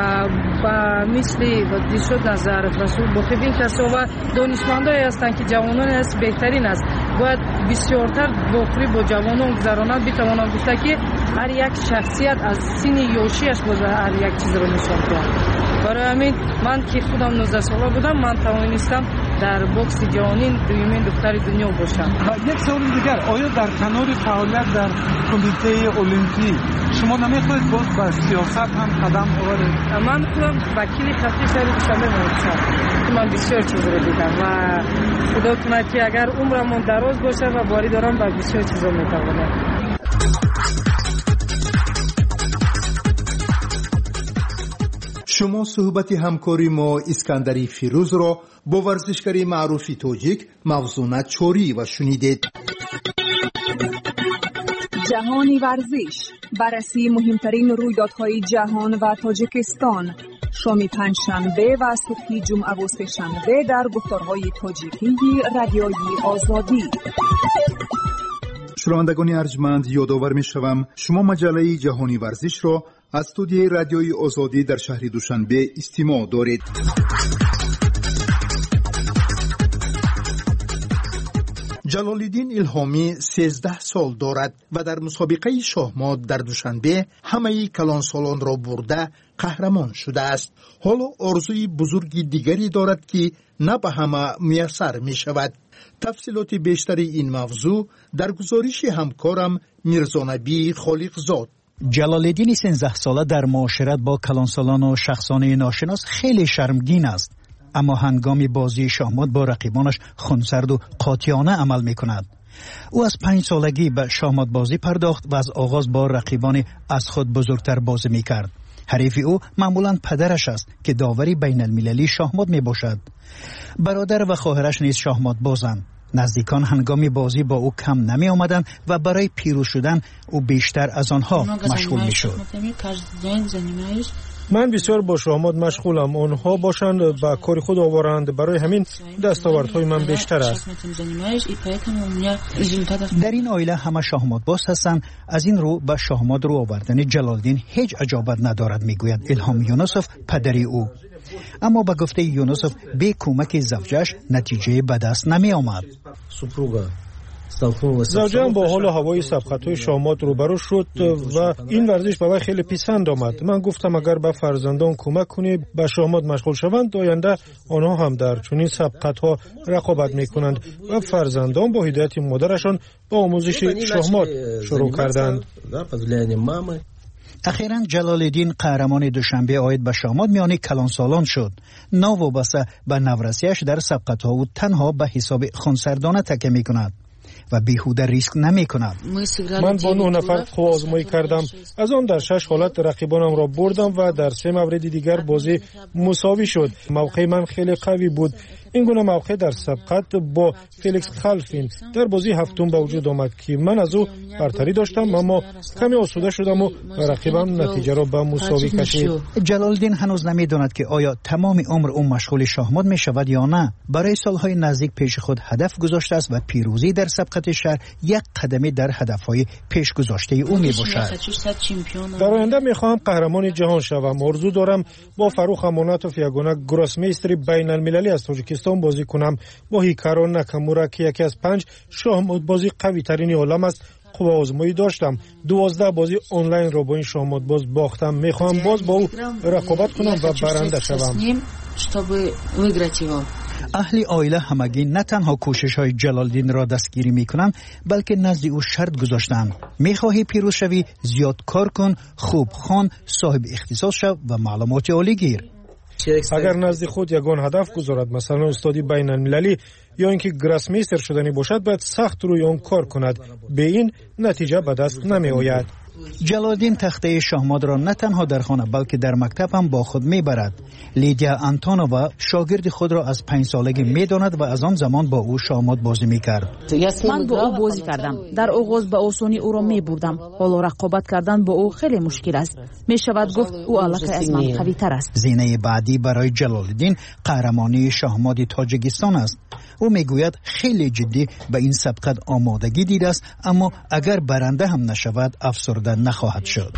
با مثل و دیشود نظر رسول بخیبین کسا و دانشمندایی هستند که جوانان است بهترین است، باید بسیارتر بخوری با جوانان گذرانند. بتوانند گفته که هر یک شخصیت از سن یوشیش باز هر یک چیز رو نشان دهد. برای همین من که خودم نوزده ساله بودم من توانستم در بوکس جهانی دومین دختر دنیا باشم.
یک سوال دیگر، آیا در کنار فعالیت در کمیته المپیک شما نمیخواهید باز با سیاست هم قدم بردارید؟
من خودم وکیل خطی شهر دوشنبه هستم. من بسیار چیز رو دیدم و خدا کند که اگر عمرم دراز باشه و باری دارم با بسیار چیزا میتوانم.
شما صحبت همکاری ما اسکندری فیروز را با ورزشکاری معروفی تاجیک موزونه چوری و شنیدید.
جهانی ورزش، بررسی مهمترین رویدادهای جهان و تاجیکستان، شام پنجشنبه و صبح جمعه و سه‌شنبه در گفتارهای تاجیکی رادیوی آزادی.
شنوندگان ارجمند، یادآور می‌شوم شما مجله جهانی ورزش را از استودیوی رادیوی آزادی در شهر دوشنبه استماع دارید. جلال‌الدین الهامی سیزده سال دارد و در مسابقه شاهمات در دوشنبه همه کلانسالان را برده قهرمان شده است. حالا آرزوی بزرگی دیگری دارد که نه به همه میسر می شود. تفصیلات بیشتری این موضوع در گزارش همکارم میرزا نبی خالقزاد.
جلال‌الدین سیزده ساله در معاشرت با کلانسالان و شخصانه ناشناس خیلی شرمگین است، اما هنگام بازی شاهمات با رقیبانش خونسرد و قاطعانه عمل می‌کند. او از پنج سالگی به شاهمات بازی پرداخت و از آغاز با رقیبان از خود بزرگتر بازی می‌کرد. حریف او معمولاً پدرش است که داوری بین المللی شاهمات میباشد. برادر و خواهرش نیز شاهمات بازند. نزدیکان هنگام بازی با او کم نمی آمدند و برای پیروز شدن او بیشتر از آنها مشغول می شد.
من بسیار با شاهمات مشغولم. آنها باشند با کار خود آورند، برای همین دستاوردهای من بیشتر است.
در این عائله همه شاهمات باز هستند. از این رو به شاهمات رو آوردن جلال‌الدین هیچ عجابت ندارد، میگوید الهام یونسوف پدری او. اما به گفته یونسوف بی کمک زوجش نتیجه به دست نمی آمد.
زوجم با حال و هوای سبقت‌های شاهمات روبرو شد و این ورزش به وی خیلی پسند آمد. من گفتم اگر به فرزندان کمک کنی به شاهمات مشغول شوند، آینده آنها هم در چنین سبقت‌ها رقابت می‌کنند و فرزندان با هدایت مادرشان با آموزش شاهمات شروع کردند.
اخیراً جلال‌الدین قهرمان دوشنبه عاید به شاهمات میان کلانسالان شد. ناوابسته به نورسیش در سبقت‌ها و تنها به حساب خونسردانه تکیه می‌کند و بیهوده ریسک نمی کند.
من با نه نفر قوا آزمایی کردم. از آن در شش حالت رقیبانم را بردم و در سه مورد دیگر بازی مساوی شد. موقع من خیلی قوی بود. این گونه موقع در سبقت با فلیکس خلفین در بازی هفتم به وجود آمد که من از او برتری داشتم، اما کمی آسوده شدم و رقیبم نتیجه را به مساوی کشید.
جلال‌الدین هنوز نمیداند که آیا تمام عمر او مشغول شاهمات می شود یا نه. برای سالهای نزدیک پیش خود هدف گذاشته است و پیروزی در سبقت شهر یک قدمی در هدفهای پیش گذاشته او می باشد.
در آینده می خواهم قهرمان جهان شوم. آرزو دارم با فروخ اماناتوف یگانه گراسمیستری بین المللی از تاجیکستان بازی کنم. با هیکارو ناکامورا که یکی از پنج شاهمات بازی قوی ترین عالم است قوا آزمایی داشتم. دوازده بازی آنلاین را با این شاهمات باز باختم. میخوام باز با او رقابت کنم و برنده شوم.
اهل عائله همگی نه تنها کوشش های جلال‌الدین را دستگیری می کنند، بلکه نزد او شرط گذاشتند: می خواهی پیروز شوی، زیاد کار کن، خوب خوان، صاحب اختصاص شو و معلومات عالی گیر.
اگر نزد خود یگان هدف گذارد، مثلا استادی بین المللی یا اینکه گراسمیستر شدنی باشد، باید سخت روی آن کار کند. به این نتیجه به دست نمی آید.
جلال‌الدین تخته شاهمات را نه تنها در خانه بلکه در مکتب هم با خود میبرد. لیدیا آنتونووا شاگرد خود را از پنج سالگی میداند و از آن زمان با او شاهمات بازی میکرد.
من با او بازی کردم. در آغاز به آسانی او را میبردم. حالا رقابت کردن با او خیلی مشکل است. میشود گفت او البته از من قوی تر است.
زینه بعدی برای جلال‌الدین قهرمانی شاهمات تاجیکستان است. او میگوید خیلی جدی به این سبقت آمادگی دیده است، اما اگر برنده هم نشود افسرده نخواهد شد.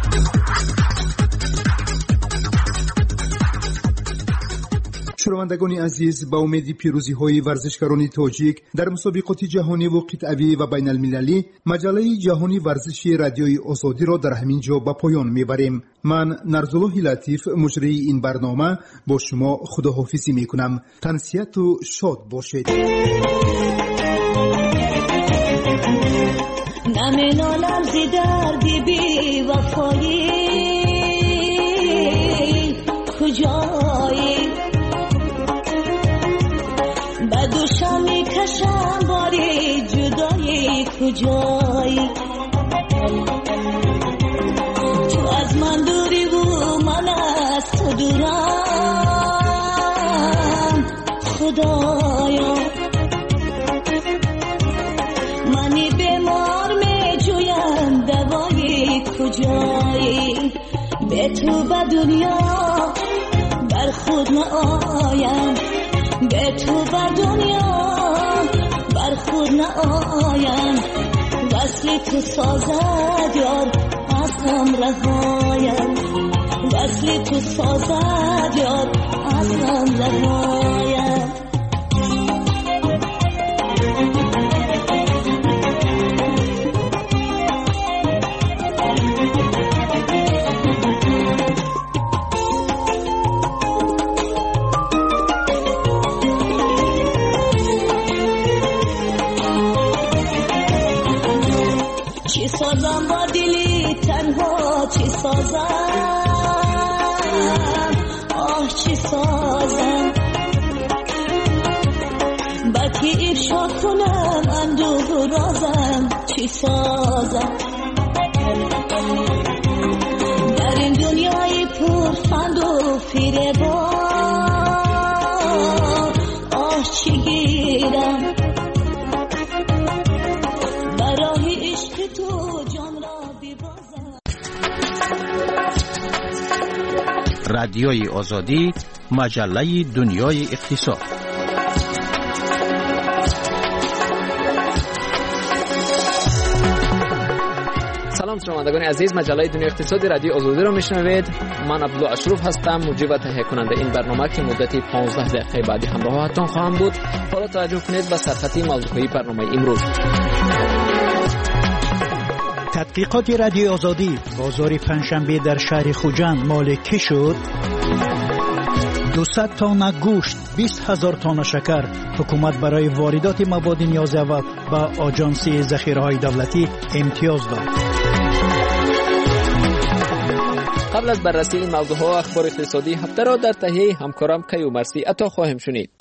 شنوندگان عزیز، با امید پیروزی های ورزشکاران تاجیک در مسابقات جهانی و قطعی و بین المللی، مجله جهانی ورزشی رادیوی آزادی را در همین جا به پایان میبریم. من نرزالله لطیف مجری این برنامه با شما خداحافظی میکنم. تنسیت و شاد باشید.
نمینالم زی دردی بی وفایی، کجایی بدوشم میکشم باری جدایی، کجایی تو از من دوری و من از تو دورم، خدایا منی بیمار میجویم دوایی، کجایی به تو به دنیا بر خود نآیم، به تو بر دنیا بر خود نآیم، وصل تو سازد یار از هم رهایم، وصل تو سازد یار از هم رهایم. چی سازم با دلی تنها سازم آه چی سازم بکی ارشاد کنم اندوه و رازم چی سازم در این دنیای پر فند و فریبا آه چی گیرم برای عشق تو جان را ببازم.
رادیوی آزادی، مجله دنیای اقتصاد.
سلام شنوندگان عزیز، مجله دنیای اقتصادی رادیو آزادی را میشنوید. من عبدالله اشرف هستم، مجری و تهیه کننده این برنامه که مدتی پانزده دقیقه بعدی همراهتان خواهم بود. حالا توجه کنید به سرخطی موضوعی برنامه امروز.
تحقیقات رادیو آزادی، بازار پنجشنبه در شهر خوجند مال کی شد؟ دویست تن گوشت، بیست هزار تن شکر. حکومت برای واردات مواد نیازیابی به آژانس ذخیره‌های دولتی امتیاز داد.
قبل از بررسی این موضوعها و اخبار اقتصادی هفته را در تهیه همکارم کیومرثی عطا خواهیم شنید.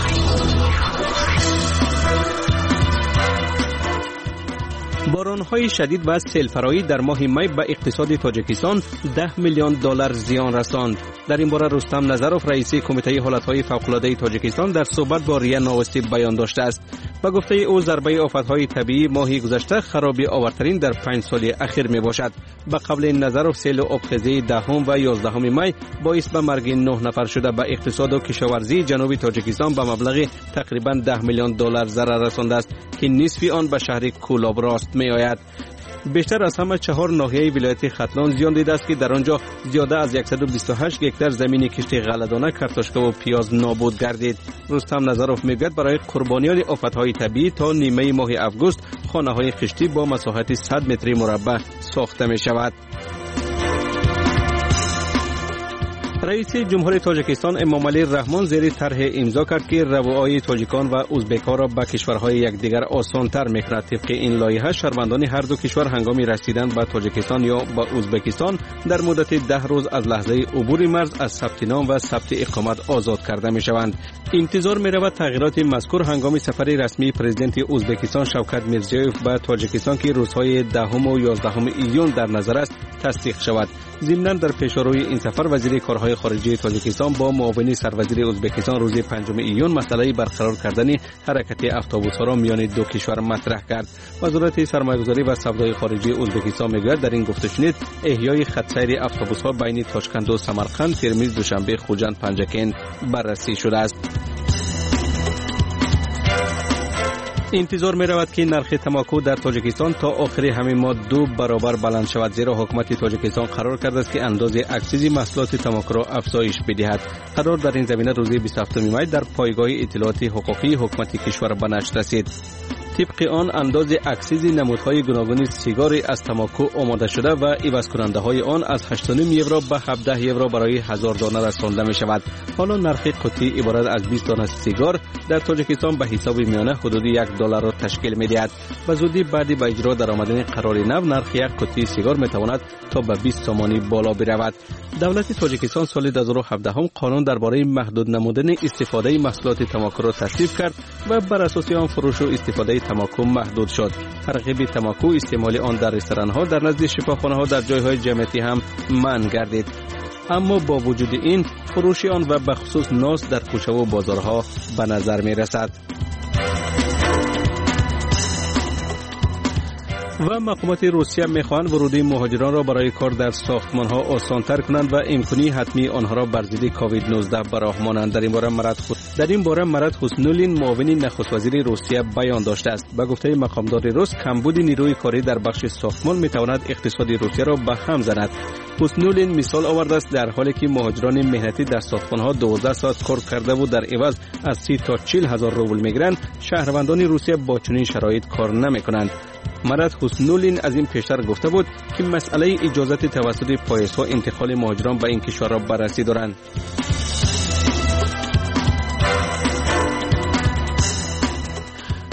باران‌های شدید و سیل‌فرایی در ماه می به اقتصاد تاجیکستان ده میلیون دلار زیان رساند. در این باره رستم نظروف رئیس کمیته حالت‌های فوق‌العاده تاجیکستان در صحبت با ریا نوستی بیان داشته است. به گفته او ضربه آفت‌های طبیعی ماه گذشته خرابی آورترین در پنج سال اخیر میباشد. به قبل نظروف سیل آبخیزی دهم و یازدهم می باعث به مرگ نه نفر شده به اقتصاد و کشاورزی جنوبی تاجیکستان به مبلغ تقریباً ده میلیون دلار ضرر رسانده است که نصف آن به شهر کولاب راست می آید. بیشتر از همه چهار ناحیه ولایت ختلان زیان دیده است که در آنجا زیاده از صد و بیست و هشت هکتار زمین کشت غله‌دانه، کارتشکا و پیاز نابود گردید. رستم نظروف میگوید برای قربانیان آفت‌های طبیعی تا نیمه ماه اوگوست خانه‌های خشتی با مساحت صد متر مربع ساخته می شود. رئیس جمهور تاجیکستان امامعلی رحمان زیر طرح امضا کرد که روابط تاجیکان و ازبک‌ها را به کشورهای یکدیگر آسان‌تر می‌کند. طبق این لایحه شهروندان هر دو کشور هنگام رسیدن به تاجیکستان یا به ازبکستان در مدت ده روز از لحظه عبور مرز از ثبت نام و ثبت اقامت آزاد کرده می‌شوند. انتظار می‌رود تغییرات مذکور هنگام سفر رسمی پرزیدنت ازبکستان شوکت میرزیوف به تاجیکستان که روزهای دهم و یازدهم ایون در نظر است تصدیق شود. ضمناً در پیشروی این سفر وزیر کارهای خارجه تاجیکستان با معاون سروزیر ازبکستان روز پنجم ایون مسئله برقرار کردن حرکت اتوبوس‌ها را میان دو کشور مطرح کرد. وزارت سرمایه‌گذاری و سودای خارجی ازبکستان میگوید در این گفته شنید احیای خط سیر اتوبوس‌ها بین تاشکند و سمرقند، ترمیز، دوشنبه، خوجند، پنجکن بررسی شده است. انتظار می رود که نرخ تماکو در تاجیکستان تا آخر همین ماه دو برابر بلند شود، زیرا حکومت تاجیکستان قرار کرده است که اندازه اکسیز محصولات تماکو را افزایش بدهد. قرار در این زمینه روز بیست و هفتم می در پایگاه اطلاعات حقوقی حکومت کشور به نشر رسید. طبق آن اندازه اکسیز نمودهای گوناگون سیگار از تماکو آماده شده و عوض کننده های آن از هشت و نیم یورو به هفده یورو برای هزار دانه رسانده می شود. حالا نرخ قطعی عبارت از بیست دانه سیگار در تاجیکستان به حساب میانه حدود یک دلار را تشکیل می دهد. به زودی بعد به اجرا در آمدن قرار نو نرخ یک قطعه سیگار می تواند تا به بیست تومانی بالا برود. دولت تاجیکستان سال دو هزار و هفده هم قانون درباره محدود نمودن استفاده محصولات تماکو را تصویب کرد و بر اساس آن فروش و استفاده تماکو محدود شد. ترغیب تماکو، استعمال آن در رستوران‌ها، در نزد شفاخانه‌ها، در جای‌های جمعیتی هم منع گردید. اما با وجود این فروش آن و به خصوص ناس در کوچه و بازارها به نظر می‌رسد. و مقامات روسیه می‌خواهند ورودی مهاجران را برای کار در ساختمان‌ها آسان‌تر کنند و امکانی حتمی آنها را بر ضد کووید نوزده براهمانند. در این باره مراد در این باره مراد حسنولین معاون نخست وزیر روسیه بیان داشته است. با گفته مقامدار روس کمبود نیروی کاری در بخش ساختمان می‌تواند اقتصاد روسیه را به هم زند. حسنولین مثال آورده است در حالی که مهاجران مهنتی در ساختمان‌ها دوازده ساعت کار کرده و در عوض از سی تا چهل هزار روبل می‌گیرند، شهروندان روسیه با چنین شرایط کار نمی‌کنند. مراد حسنولین از این پیشتر گفته بود که مسئله اجازت توسط پایس‌ها انتقال مهاجران به این کشور را بررسی دارند.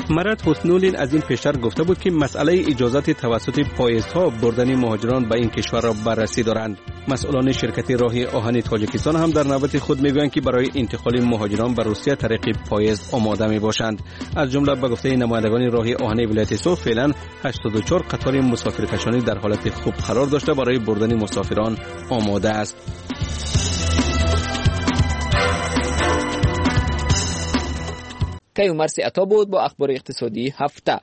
مرد حسنولین از این پیشتر گفته بود که مسئله اجازت توسط پایزها بردن مهاجران به این کشور را بررسی دارند. مسئولان شرکت راه آهن تاجیکستان هم در نوبت خود میگویند که برای انتقال مهاجران به روسیه طریق پایز آماده می باشند. از جمله به گفته نمایندگان راه آهن ولایت سوخ فعلا هشتاد و چهار قطار مسافرکشانی در حالت خوب قرار داشته برای بردن مسافران آماده است.
که مرسی عطا بود با اخبار اقتصادی هفته.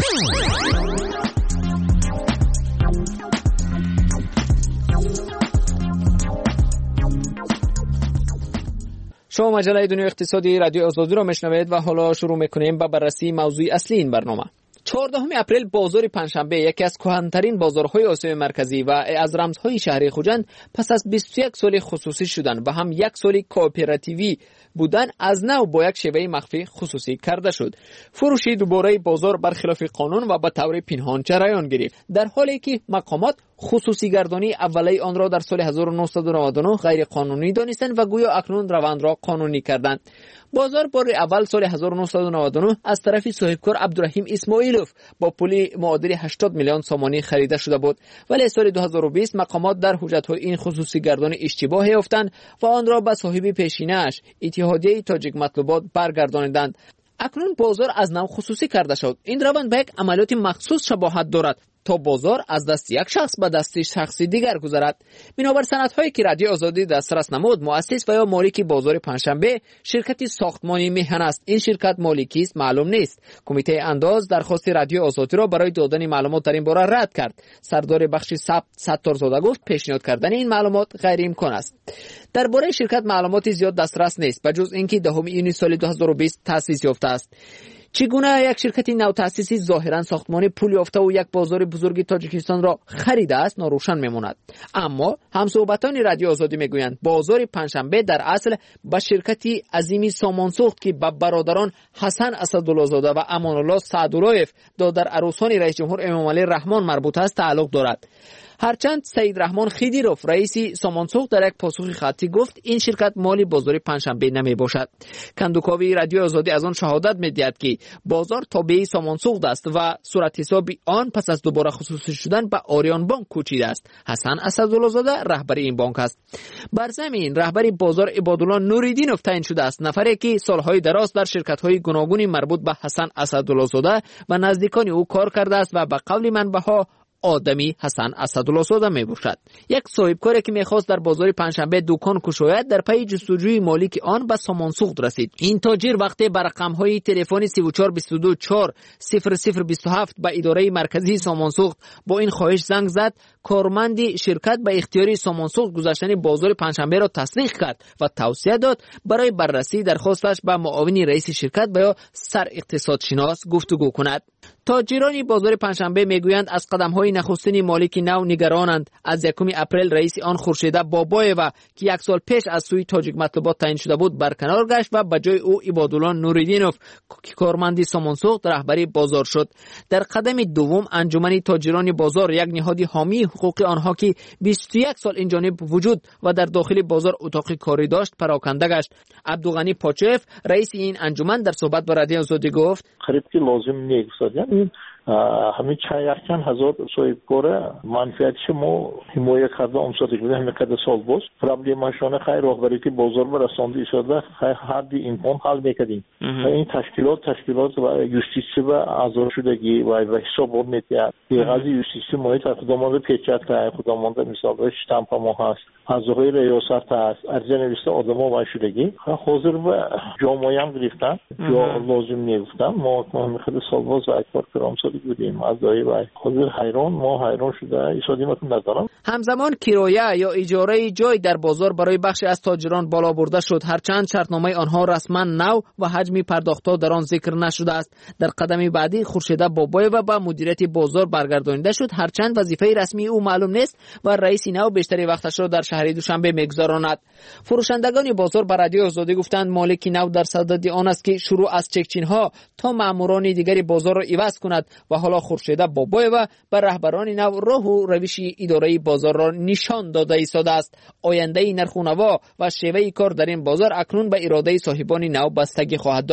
شما مجله دنیا اقتصادی رادیو آزادی را میشنوید و حالا شروع میکنیم با بررسی موضوع اصلی این برنامه. چهاردهم اپریل بازار پنجشنبه یکی از کهن‌ترین بازارهای آسیای مرکزی و از رمزهای شهری خوجند پس از بیست و یک سال خصوصی شدن و هم یک سال کوآپراتیوی بودن از نو با یک شیوه مخفی خصوصی کرده شد. فروش دوباره بازار برخلاف قانون و به طور پنهان جریان گرفت، در حالی که مقامات خصوصی گردانی اولی آن را در سال هزار و نهصد و نود و نه غیر قانونی دانستند و گویا اکنون روند را قانونی کردند. بازار بار اول سال هزار و نهصد و نود و نه از طرف صاحبکار عبدالرحیم اسماعیلوف با پول معادل هشتاد میلیون سومانی خریده شده بود، ولی سال دو هزار و بیست مقامات در حجت‌های این خصوصی گردانی اشتباه یافتند و آن را به صاحب پیشینه‌اش اتحادیه تاجیک مطلوبات برگردانیدند. اکنون بازار از نو خصوصی کرده شد. این روند به یک عملیات مخصوص شباهت دارد تا بازار از دست یک شخص به دست شخصی دیگر گذرد. بنابر سندهایی که رادیو آزادی دسترس نمود، مؤسس و یا مالک بازار پنجشنبه شرکت ساختمانی میهن است. این شرکت مالکی است معلوم نیست. کمیته انداز درخواست رادیو آزادی را برای دادن معلومات در این باره رد کرد. سردار بخش ثبت ستارزاده گفت پیشنهاد کردن این معلومات غیر امکان است. درباره شرکت معلوماتی زیاد دسترس نیست بجز اینکه دهم ایونی سال دو هزار و بیست تأسیس یافته است. چگونه یک شرکت نو تأسیسی ظاهرا ساختمانی پول یافته و یک بازار بزرگ تاجیکستان را خریده است ناروشن میماند. اما همصحبتان رادیو آزادی میگویند بازار پنجشنبه در اصل به شرکتی عظیمی سامانساخت که به برادران حسن اسدالله‌زاده و امان الله سعدالله‌یف دادر عروسان رئیس جمهور امام علی رحمان مربوط است تعلق دارد. هرچند سید رحمان خیدیروف رئیس سامانساخت در یک پاسخ خطی گفت این شرکت مالی بازار پنجشنبه نمی باشد. کندوکاوی رادیو آزادی از آن شهادت می‌دهد که بازار تابع سامانساخت است و صورت حساب آن پس از دوباره خصوصی شدن به آریان بانک کوچیده است. حسن اسدالله‌زاده رهبر این بانک است. بر زمین رهبر بازار عبادالله نوریدینوف تعیین شده است، نفری که سالهای دراز در شرکت‌های گوناگونی مربوط به حسن اسدالله‌زاده و نزدیکان او کار کرده است و به قول منبع‌ها آدمی حسن اسدالله‌زاده می باشد. یک صاحبکاری که میخواست در بازار پنجشنبه دکان گشاید در پی جستجوی مالک آن به سامانساخت رسید. این تاجر وقتی به رقم‌های تلفنی سه و چهار بیست و دو چهار صفر صفر بیست و هفت به اداره مرکزی سامانساخت با این خواهش زنگ زد، کارمند شرکت به اختیاری سامانساخت گذاشتن بازار پنجشنبه را تصدیق کرد و توصیه داد برای بررسی درخواستش با معاون رئیس شرکت و یا سر اقتصادشناس گفتگو کند. تاجران بازار پنجشنبه میگویند از قدم‌های نخستین مالک نو نگرانند. از یکم اپریل رئیس آن خورشیده بابایوا که یک سال پیش از سوی تاجیک مطلوبات تعیین شده بود برکنار گشت و به جای او عبادالله نوریدینوف که کارمند سامانساخت رهبری بازار شد. در قدم دوم انجمن تاجران بازار، یک نهاد حامی حقوق آنها که بیست و یک سال این جانب وجود و در داخل بازار اتاق کاری داشت، پراکنده گشت. عبدالغنی پاچف رئیس این انجمن در صحبت با رادیو آزادی گفت
خرید که لازم نیست. یعنی همین چند هزار صاحبکار منفعتش ما حمایت کرده امساتی بوده همه کده سال باز پرابلمشان خیر راهبری که بازار برسانده شده حد امکان حل میکردیم. این تشکیلات تشکیلات و یوستیسی و اعضا شدگی و حساب میتید قضیه یوستیسی ما خودمانده پیچت کرد، خودمانده مثال شتمپ ما هست، اعضای ریاست هست، ارزه نویسته آدم ها و شدگی حاضر و جامعه هم گرفتن یا لازم نیفتن. ما همه کده سال باز و اکبر کرام سالی بودیم از دایی و حاضر حیران ما حیران شده ایسادیمتون ندارم.
همزمان کرایه یا اجاره جای در بازار برای بخشی از تاجران بالا برده شد، هرچند شرطنامه آنها رسما نو و حجم پرداختها در آن ذکر نشده است. در قدم بعدی خورشیده بابایوا به مدیریت بازار برگردانیده شد، هرچند وظیفه رسمی او معلوم نیست و رئیس نو بیشتر وقتش را در شهر دوشنبه میگذراند. فروشندگان بازار به رادیو آزادی گفتند مالک نو در صدد آن است که شروع از چکچین‌ها تا ماموران دیگری بازار را عوض کند و حالا خورشیده بابایوا به رهبران نو راه و روش اداره بازار را نشان داده ایستاده است. آینده نرخ و نوا و شیوه کار در این بازار اکنون به اراده صاحبان نو بستگی خواهد داشت.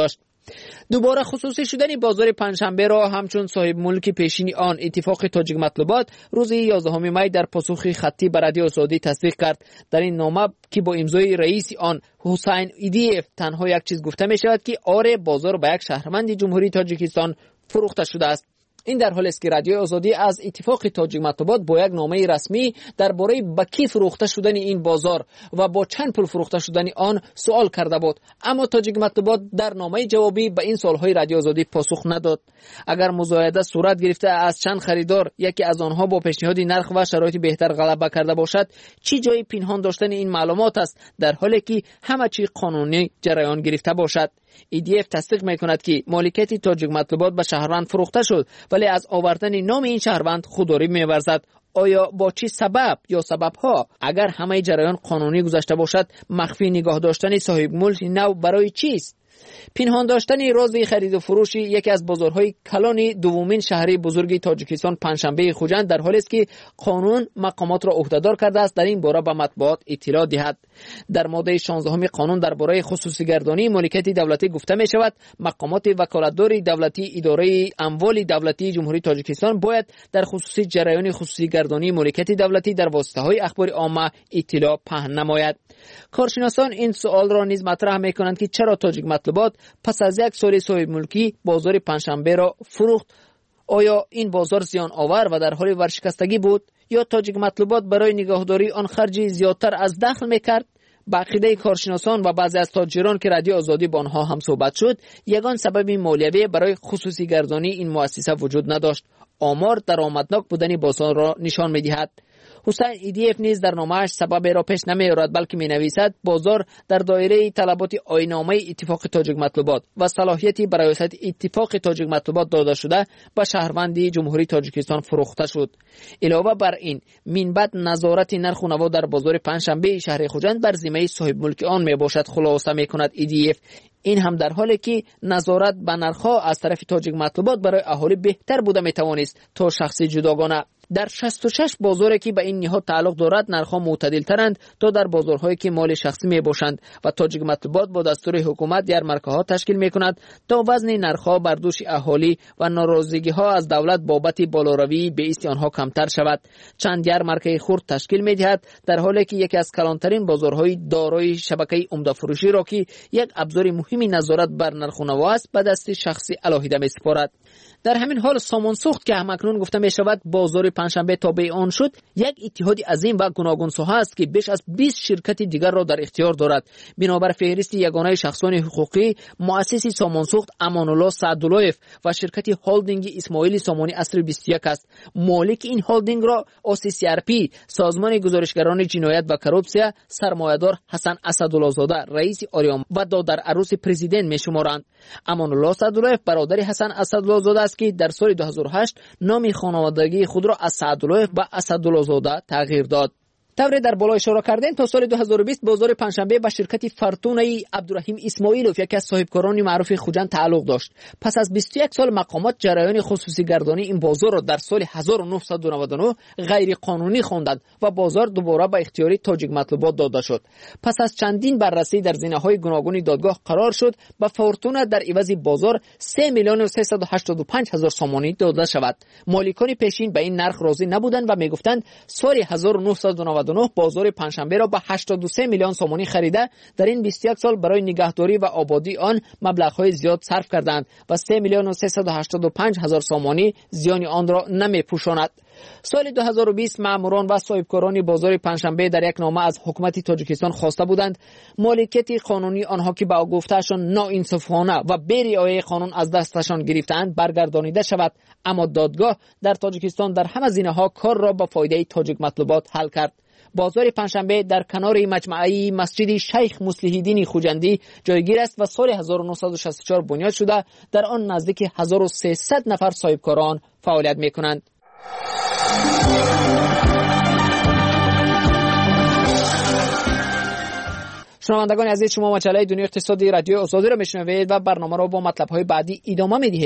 دوباره خصوصی شدن بازار پنجشنبه را همچون صاحب ملک پیشین آن اتفاق تاجیک مطلوبات روز یازدهم می در پاسخ خطی به رادیو آزادی تصدیق کرد. در این نامه که با امضای رئیس آن حسین ایدیف تنها یک چیز گفته می شود که آره بازار به یک شهروند جمهوری تاجیکستان فروخته شده است. این در حالی است که رادیو آزادی از اتفاق تاجیک مطلوبات با یک نامه رسمی درباره به کی فروخته شدن این بازار و با چند پول فروخته شدن آن سوال کرده بود، اما تاجیک مطلوبات در نامه جوابی به این سوالهای رادیو آزادی پاسخ نداد. اگر مزایده صورت گرفته از چند خریدار یکی از آنها با پیشنهاد نرخ و شرایط بهتر غلبه کرده باشد، چی جای پنهان داشتن این معلومات است در حالی که همه چی قانونی جریان گرفته باشد؟ ایدیف تصدیق میکند که مالکیت تاجیک مطلوبات به شهروند فروخته شد، ولی از آوردن نام این شهروند خودداری می‌ورزد. آیا با چه سبب یا سببها؟ اگر همه جریان قانونی گذشته باشد، مخفی نگاه داشتن صاحب ملک نو برای چیست؟ پنهان داشتن راز خرید و فروش یکی از بازارهای کلان دومین شهری بزرگ تاجیکستان پنجشنبه خوجند در حالی است که قانون مقامات را عهدهدار کرده است در این باره به مطبوعات اطلاع دهد. در ماده شانزده قانون درباره خصوصی گردانی مالکیت دولتی گفته می شود مقامات وکالتدار دولتی اداره اموال دولتی جمهوری تاجیکستان باید در خصوصی جریان خصوصی گردانی مالکیت دولتی در واسطه های اخبار عامه اطلاع پهن نماید. کارشناسان این سوال را نیز مطرح می کنند که چرا تاجیک مطلوبات پس از یک سال صاحب ملکی بازار پنجشنبه را فروخت؟ آیا این بازار زیان آور و در حال ورشکستگی بود یا تاجیک مطلوبات برای نگهداری آن خرج زیادتر از دخل میکرد؟ با عقیده کارشناسان و بعضی از تاجران که رادیو آزادی با آنها هم صحبت شد، یگان سبب مالیوی برای خصوصی گردانی این مؤسسه وجود نداشت. آمار درآمدناک بودن بازار را نشان می‌دهد. حسین ایدیف نیز در نامه‌اش سبب را پیش نمی‌آورد بلکه می‌نویسد بازار در دایره طلبات آیین‌نامه اتفاق تاجیک مطلوبات و صلاحیتی برای رئاست اتفاق تاجیک مطلوبات داده شده به شهروندی جمهوری تاجیکستان فروخته شد. علاوه بر این منبع نظارت نرخ و نوا در بازار پنجشنبه شهر خوجند بر ذمه صاحب ملک آن میباشد. خلاصه می‌کند ایدیف این هم در حالی که نظارت به نرخ‌ها از طرف تاجیک مطلوبات برای اهالی بهتر بوده میتوانست تا شخصی جداگانه. در شصت و شش بازاری که به این نهاد تعلق دارد نرخ‌ها معتدل ترند تا در بازارهایی که مال شخصی می باشند و تاجیک مطلوبات با دستور حکومت یرمرکه‌ها تشکیل می‌کند تا وزن نرخ‌ها بر دوش اهالی و ناراضگی‌ها از دولت بابت بالاروی به ایست آنها کمتر شود. چند یرمرکه خرد تشکیل می‌دهد در حالی که یکی از کلانترین بازارهای دارای شبکه عمده فروشی را که یک ابزار مهمی نظارت بر نرخ و نوا است به دست شخصی علاهیده می‌سپارد. در همین حال سامان سوخت که همکنون گفته می شود بازار پنجشنبه تابع آن شد، یک اتحاد عظیم و گوناگون ساحه است که بیش از بیست شرکت دیگر را در اختیار دارد. بنابر فهرست یگانه شخصان حقوقی، مؤسس سامان سوخت امان الله سعدالله‌اف و شرکت هولدینگ اسماعیل سامانی عصر بیست و یک است. مالک این هولدینگ را او سی سی ار پی، سازمان گزارشگران جنایت و کراپسیا، سرمایه‌دار حسن اسدالله‌زاده رئیس آریام و دادر عروس پرزیدنت می شمارند. امان الله سعدالله‌اف برادر حسن اسدالله‌زاده است که در سال دو هزار و هشت نام خانوادگی خود را از سعدالله‌اف به اسدالله‌زاده تغییر داد. طوری در بالا اشاره کردن تا سال دو هزار و بیست بازار پنجشنبه به شرکت فرتونه عبدالرحیم اسماعیلوف یکی از صاحبکاران معروف خوجند تعلق داشت. پس از بیست و یک سال مقامات جریان خصوصی گردانی این بازار را در سال هزار و نهصد و نود و نه غیر قانونی خواندند و بازار دوباره به اختیار تاجیک مطلوبات داده شد. پس از چندین بررسی در زینه‌های گوناگون دادگاه قرار شد به فرتونه در عوض بازار سه میلیون و سیصد و هشتاد و پنج هزار سامانی داده شود. مالکان پیشین به این نرخ راضی نبودند و میگفتند سال هزار و نهصد و نود و نه بازار پنجشنبه را به هشتاد و سه میلیون سامانی خریده در این بیست و یک سال برای نگهداری و آبادی آن مبلغ‌های زیاد صرف کردند و سه میلیون و سیصد و هشتاد و پنج هزار سامانی زیان آن را نمی‌پوشاند. سال دو هزار و بیست ماموران و صاحبکاران بازار پنجشنبه در یک نامه از حکومت تاجیکستان خواسته بودند مالکیت قانونی آنها که با گفتهشان ناانصافانه و بی رعایت قانون از دستشان گرفتند برگردانیده شود، اما دادگاه در تاجیکستان در همه زینه‌ها کار را به فایده تاجیک مطلوبات حل کرد. بازار پنجشنبه در کنار مجمعه مسجد شیخ مصلح‌الدین خوجندی جایگیر است و سال هزار و نهصد و شصت و چهار بنیاد شده. در آن نزدیک هزار و سیصد نفر صاحبکاران فعالیت می‌کنند. شنوندگان عزیز، شما مجله دنیای اقتصادی رادیو آزادی را میشنوید و برنامه را با مطلب‌های بعدی ادامه می‌دهیم.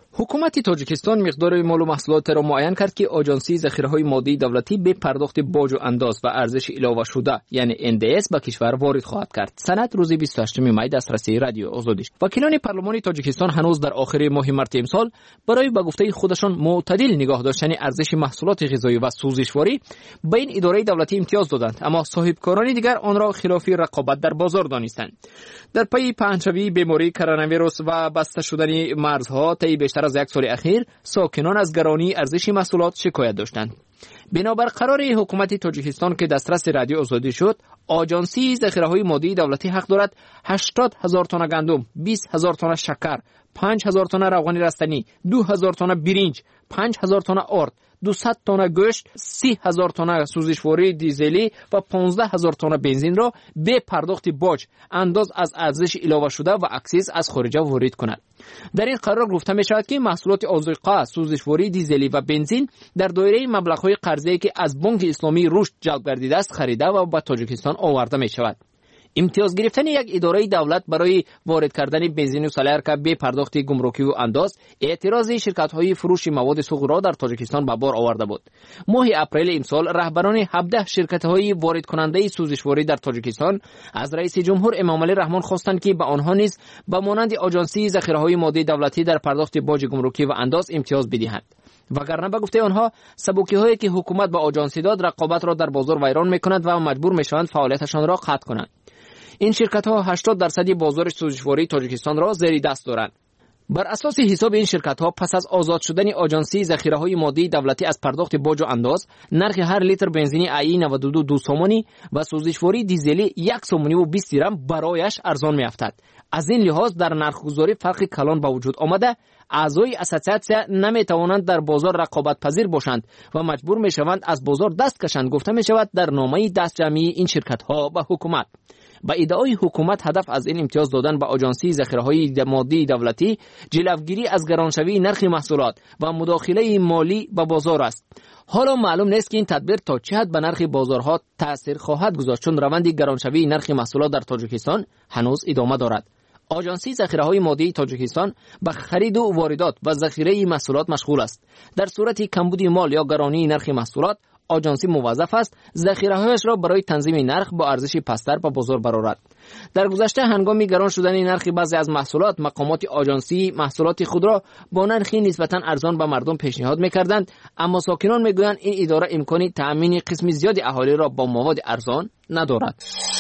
حکومت تاجیکستان مقدار مال و محصولات را معین کرد که آژانسی ذخیره‌های مادی دولتی به پرداخت باج و انداز و ارزش اضافه شده یعنی ان دی اس به کشور وارد خواهد کرد. سند روز بیست و هشتم می دسترسی رادیو آزادی. وکیلان پارلمان تاجیکستان هنوز در آخر ماه مارس امسال برای به گفته خودشان معتدل نگاه داشتن ارزش محصولات غذایی و سوزشواری به این اداره دولتی امتیاز دادند، اما صاحبکاران دیگر آن را خلاف رقابت در بازار دانستند. در پی پهنشوی بیماری کرونا ویروس و بسته شدن مرزها طی بیشتر از یک سال اخیر ساکنان از گرانی ارزش محصولات شکایت داشتند. بنابر قرار حکومت تاجیکستان که دسترس رادیو آزادی شد، آژانسی ذخیره‌های مادی دولتی حق دارد هشتاد هزار تن گندم، بیست هزار تن شکر، پنج هزار تن روغن رستنی، دو هزار تن برنج، پنج هزار تن آرد، دویست تن گوشت، سی هزار تن سوزشواری دیزلی و پانزده هزار تن بنزین را به پرداخت باج انداز از ارزش اضافه شده و اکسیز از خارج وارد کند. در این قرار گفته می شود که محصولات آذوقه، سوزشواری دیزلی و بنزین در دایره مبلغ‌های قرضه‌ای که از بانک اسلامی رشد جلب گردیده است خریده و به تاجیکستان آورده می شود. امتیاز گرفتن یک اداره دولت برای وارد کردن بنزین و سالر که به پرداخت گمرکی و انداز اعتراض شرکت‌های فروش مواد سوخت را در تاجیکستان به بار آورده بود. ماه اپریل امسال رهبران هفده شرکت‌های وارد کننده سوزشواری در تاجیکستان از رئیس جمهور امامعلی رحمان خواستند که به آنها نیز به مانند آژانسی ذخیره‌های مادی دولتی در پرداخت باج گمرکی و انداز امتیاز بدهند. وگرنه به گفته آنها سبوکی‌هایی که حکومت به آژانسی داد رقابت را در بازار ویران می‌کند و مجبور می‌شوند فعالیتشان را قطع کنند. این شرکت‌ها هشتاد درصد بازار سوزشواری تاجیکستان را زیر دست دارند. بر اساس حساب این شرکت‌ها پس از آزاد شدن آژانسی ذخیره‌های مادی دولتی از پرداخت باج و انداز، نرخ هر لیتر بنزین ای نود و دو دو سومانی و سوزشواری دیزلی یک سومانی و بیست درم برایش ارزان می‌افتد. از این لحاظ در نرخ‌گذاری فرق کلان به وجود آمده، اعضای اسوسیاسیون نمی‌توانند در بازار رقابت پذیر باشند و مجبور می‌شوند از بازار دست کشند، گفته می‌شود در نامه دستجمعی این شرکت‌ها به حکومت. با ادعای حکومت هدف از این امتیاز دادن به آژانسی ذخیره‌های مادی دولتی جلوگیری از گرانشوی نرخ محصولات و مداخله مالی به بازار است. حالا معلوم نیست که این تدبیر تا چه حد به نرخ بازارها تاثیر خواهد گذاشت، چون روند گرانشوی نرخ محصولات در تاجیکستان هنوز ادامه دارد. آژانسی ذخیره‌های مادی تاجیکستان به خرید و واردات و ذخیره محصولات مشغول است. در صورت کمبود مال یا گرانی نرخ محصولات، آژانسی موظف است ذخیره‌هایش را برای تنظیم نرخ با ارزش پستر به بازار برآورد. در گذشته هنگام گران شدن نرخ بعضی از محصولات، مقامات آژانسی محصولات خود را با نرخی نسبتاً ارزان به مردم پیشنهاد می‌کردند، اما ساکنان می‌گویند این اداره امکان تأمین قسم زیادی اهالی را با مواد ارزان ندارد.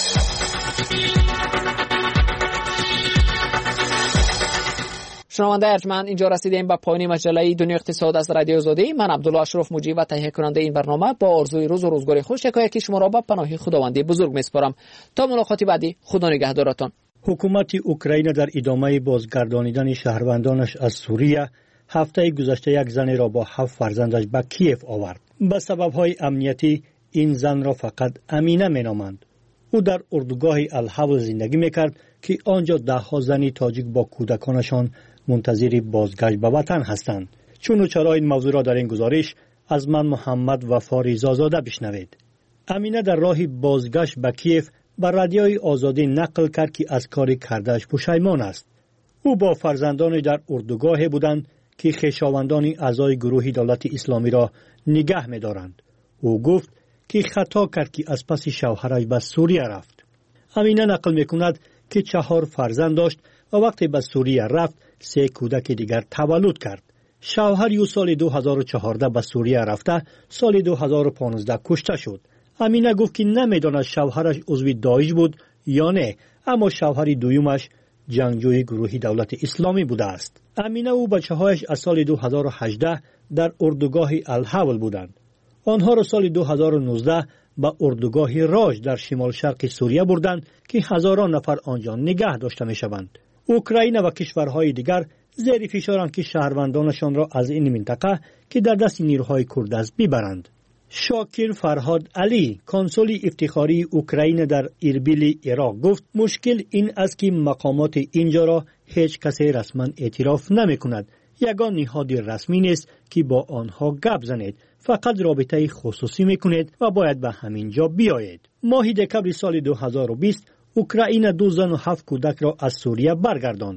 شنونده ارجمند، اینجا رسیدیم به پایان مجله دنیا اقتصاد از رادیو آزادی. من عبدالله اشرف مجری و تهیه کننده این برنامه با آرزوی روز و روزگار خوش یکایک شما را به پناه خداوند بزرگ میسپارم. تا ملاقات بعدی، خدا نگهدارتان.
حکومت اوکراین در ادامه بازگردانیدن شهروندانش از سوریه هفته گذشته یک زن را با هفت فرزندش به کیف آورد. به سبب‌های امنیتی این زن را فقط امینه مینامند. او در اردوگاه الحول زندگی میکرد که آنجا ده ها زنی تاجیک با کودکانشان منتظر بازگشت به وطن هستند. چون و چرا این موضوع را در این گزارش از من محمد وفا رضازاده بشنوید. امینه در راه بازگشت به کیف بر رادیوی آزادی نقل کرد که از کار کردهش پشیمان است. او با فرزندان در اردوگاه بودند که خویشاوندان اعضای گروه دولت اسلامی را نگه می‌دارند. او گفت که خطا کرد که از پس شوهرش به سوریه رفت. امینه نقل می‌کند که چهار فرزند داشت و وقتی به سوریه رفت سه کودک دیگر تولد کرد. شوهر یو سال دو هزار و چهارده به سوریه رفته، سال دو هزار و پانزده کشته شد. امینه گفت که نمیداند شوهرش عضو داعش بود یا نه، اما شوهر دویمش جنگجوی گروه دولت اسلامی بوده است. امینه و بچه‌هایش از سال دو هزار و هجده در اردوگاه الحول بودند. آنها را سال دو هزار و نوزده به اردوگاه راج در شمال شرق سوریه بردند که هزاران نفر آنجا نگه داشته می‌شوند. اوکراین و کشورهای دیگر زیر فشارند که شهروندانشان را از این منطقه که در دست نیروهای کرد است ببرند. شاکر فرهاد علی، کنسول افتخاری اوکراین در اربیل عراق گفت مشکل این است که مقامات اینجا را هیچ کسی رسما اعتراف نمی کند. یگان نهاد رسمی نیست که با آنها گپ زنید. فقط رابطه خصوصی میکنید و باید به همین جا بیایید. ماه دکمبر سال دو هزار و بیست اوکراین دو زن و هفت کودک را از سوریه برگرداند.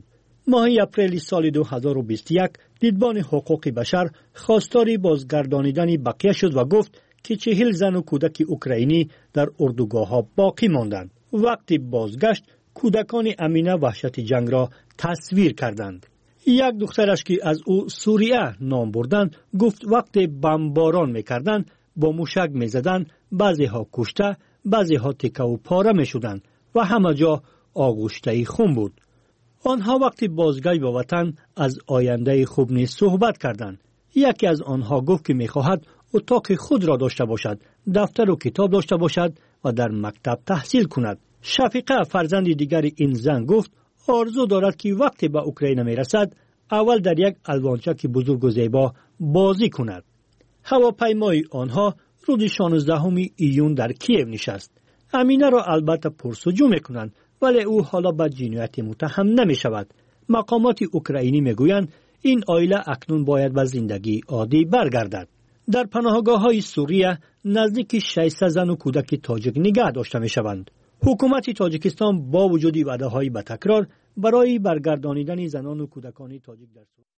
ماه اپریل سال دو هزار و بیست و یک دیدبان حقوق بشر خواستار بازگردانیدن بقیه شد و گفت که چهل زن و کودک اوکراینی در اردوگاه ها باقی ماندند. وقتی بازگشت کودکان امینه وحشت جنگ را تصویر کردند. یک دخترش که از او سوریه نام بردند گفت وقتی بمباران میکردند با موشک میزدند، بعضی ها کشته، بعضی ها تکه و پاره میشدند و همه جا آغشته خون بود. آنها وقتی بازگشت به وطن از آینده خوب نیز صحبت کردند. یکی از آنها گفت که میخواهد اتاق خود را داشته باشد، دفتر و کتاب داشته باشد و در مکتب تحصیل کند. شفیقه فرزند دیگر این زن گفت آرزو دارد که وقتی به اوکراین میرسد اول در یک الوانچک بزرگ و زیبا بازی کند. هواپیمای آنها روز شانزدهم ایون در کیف نشست. امینه را البته پرسجو میکنند ولی او حالا به جنایت متهم نمی شود. مقامات اوکراینی میگویند این عائله اکنون باید به زندگی عادی برگردد. در پناهگاه های سوریه نزدیک ششصد زن و کودک تاجیک نگه داشته می شوند. حکومت تاجیکستان با وجود وعده های به تکرار برای برگردانیدن زنان و کودکان تاجیک در سوریه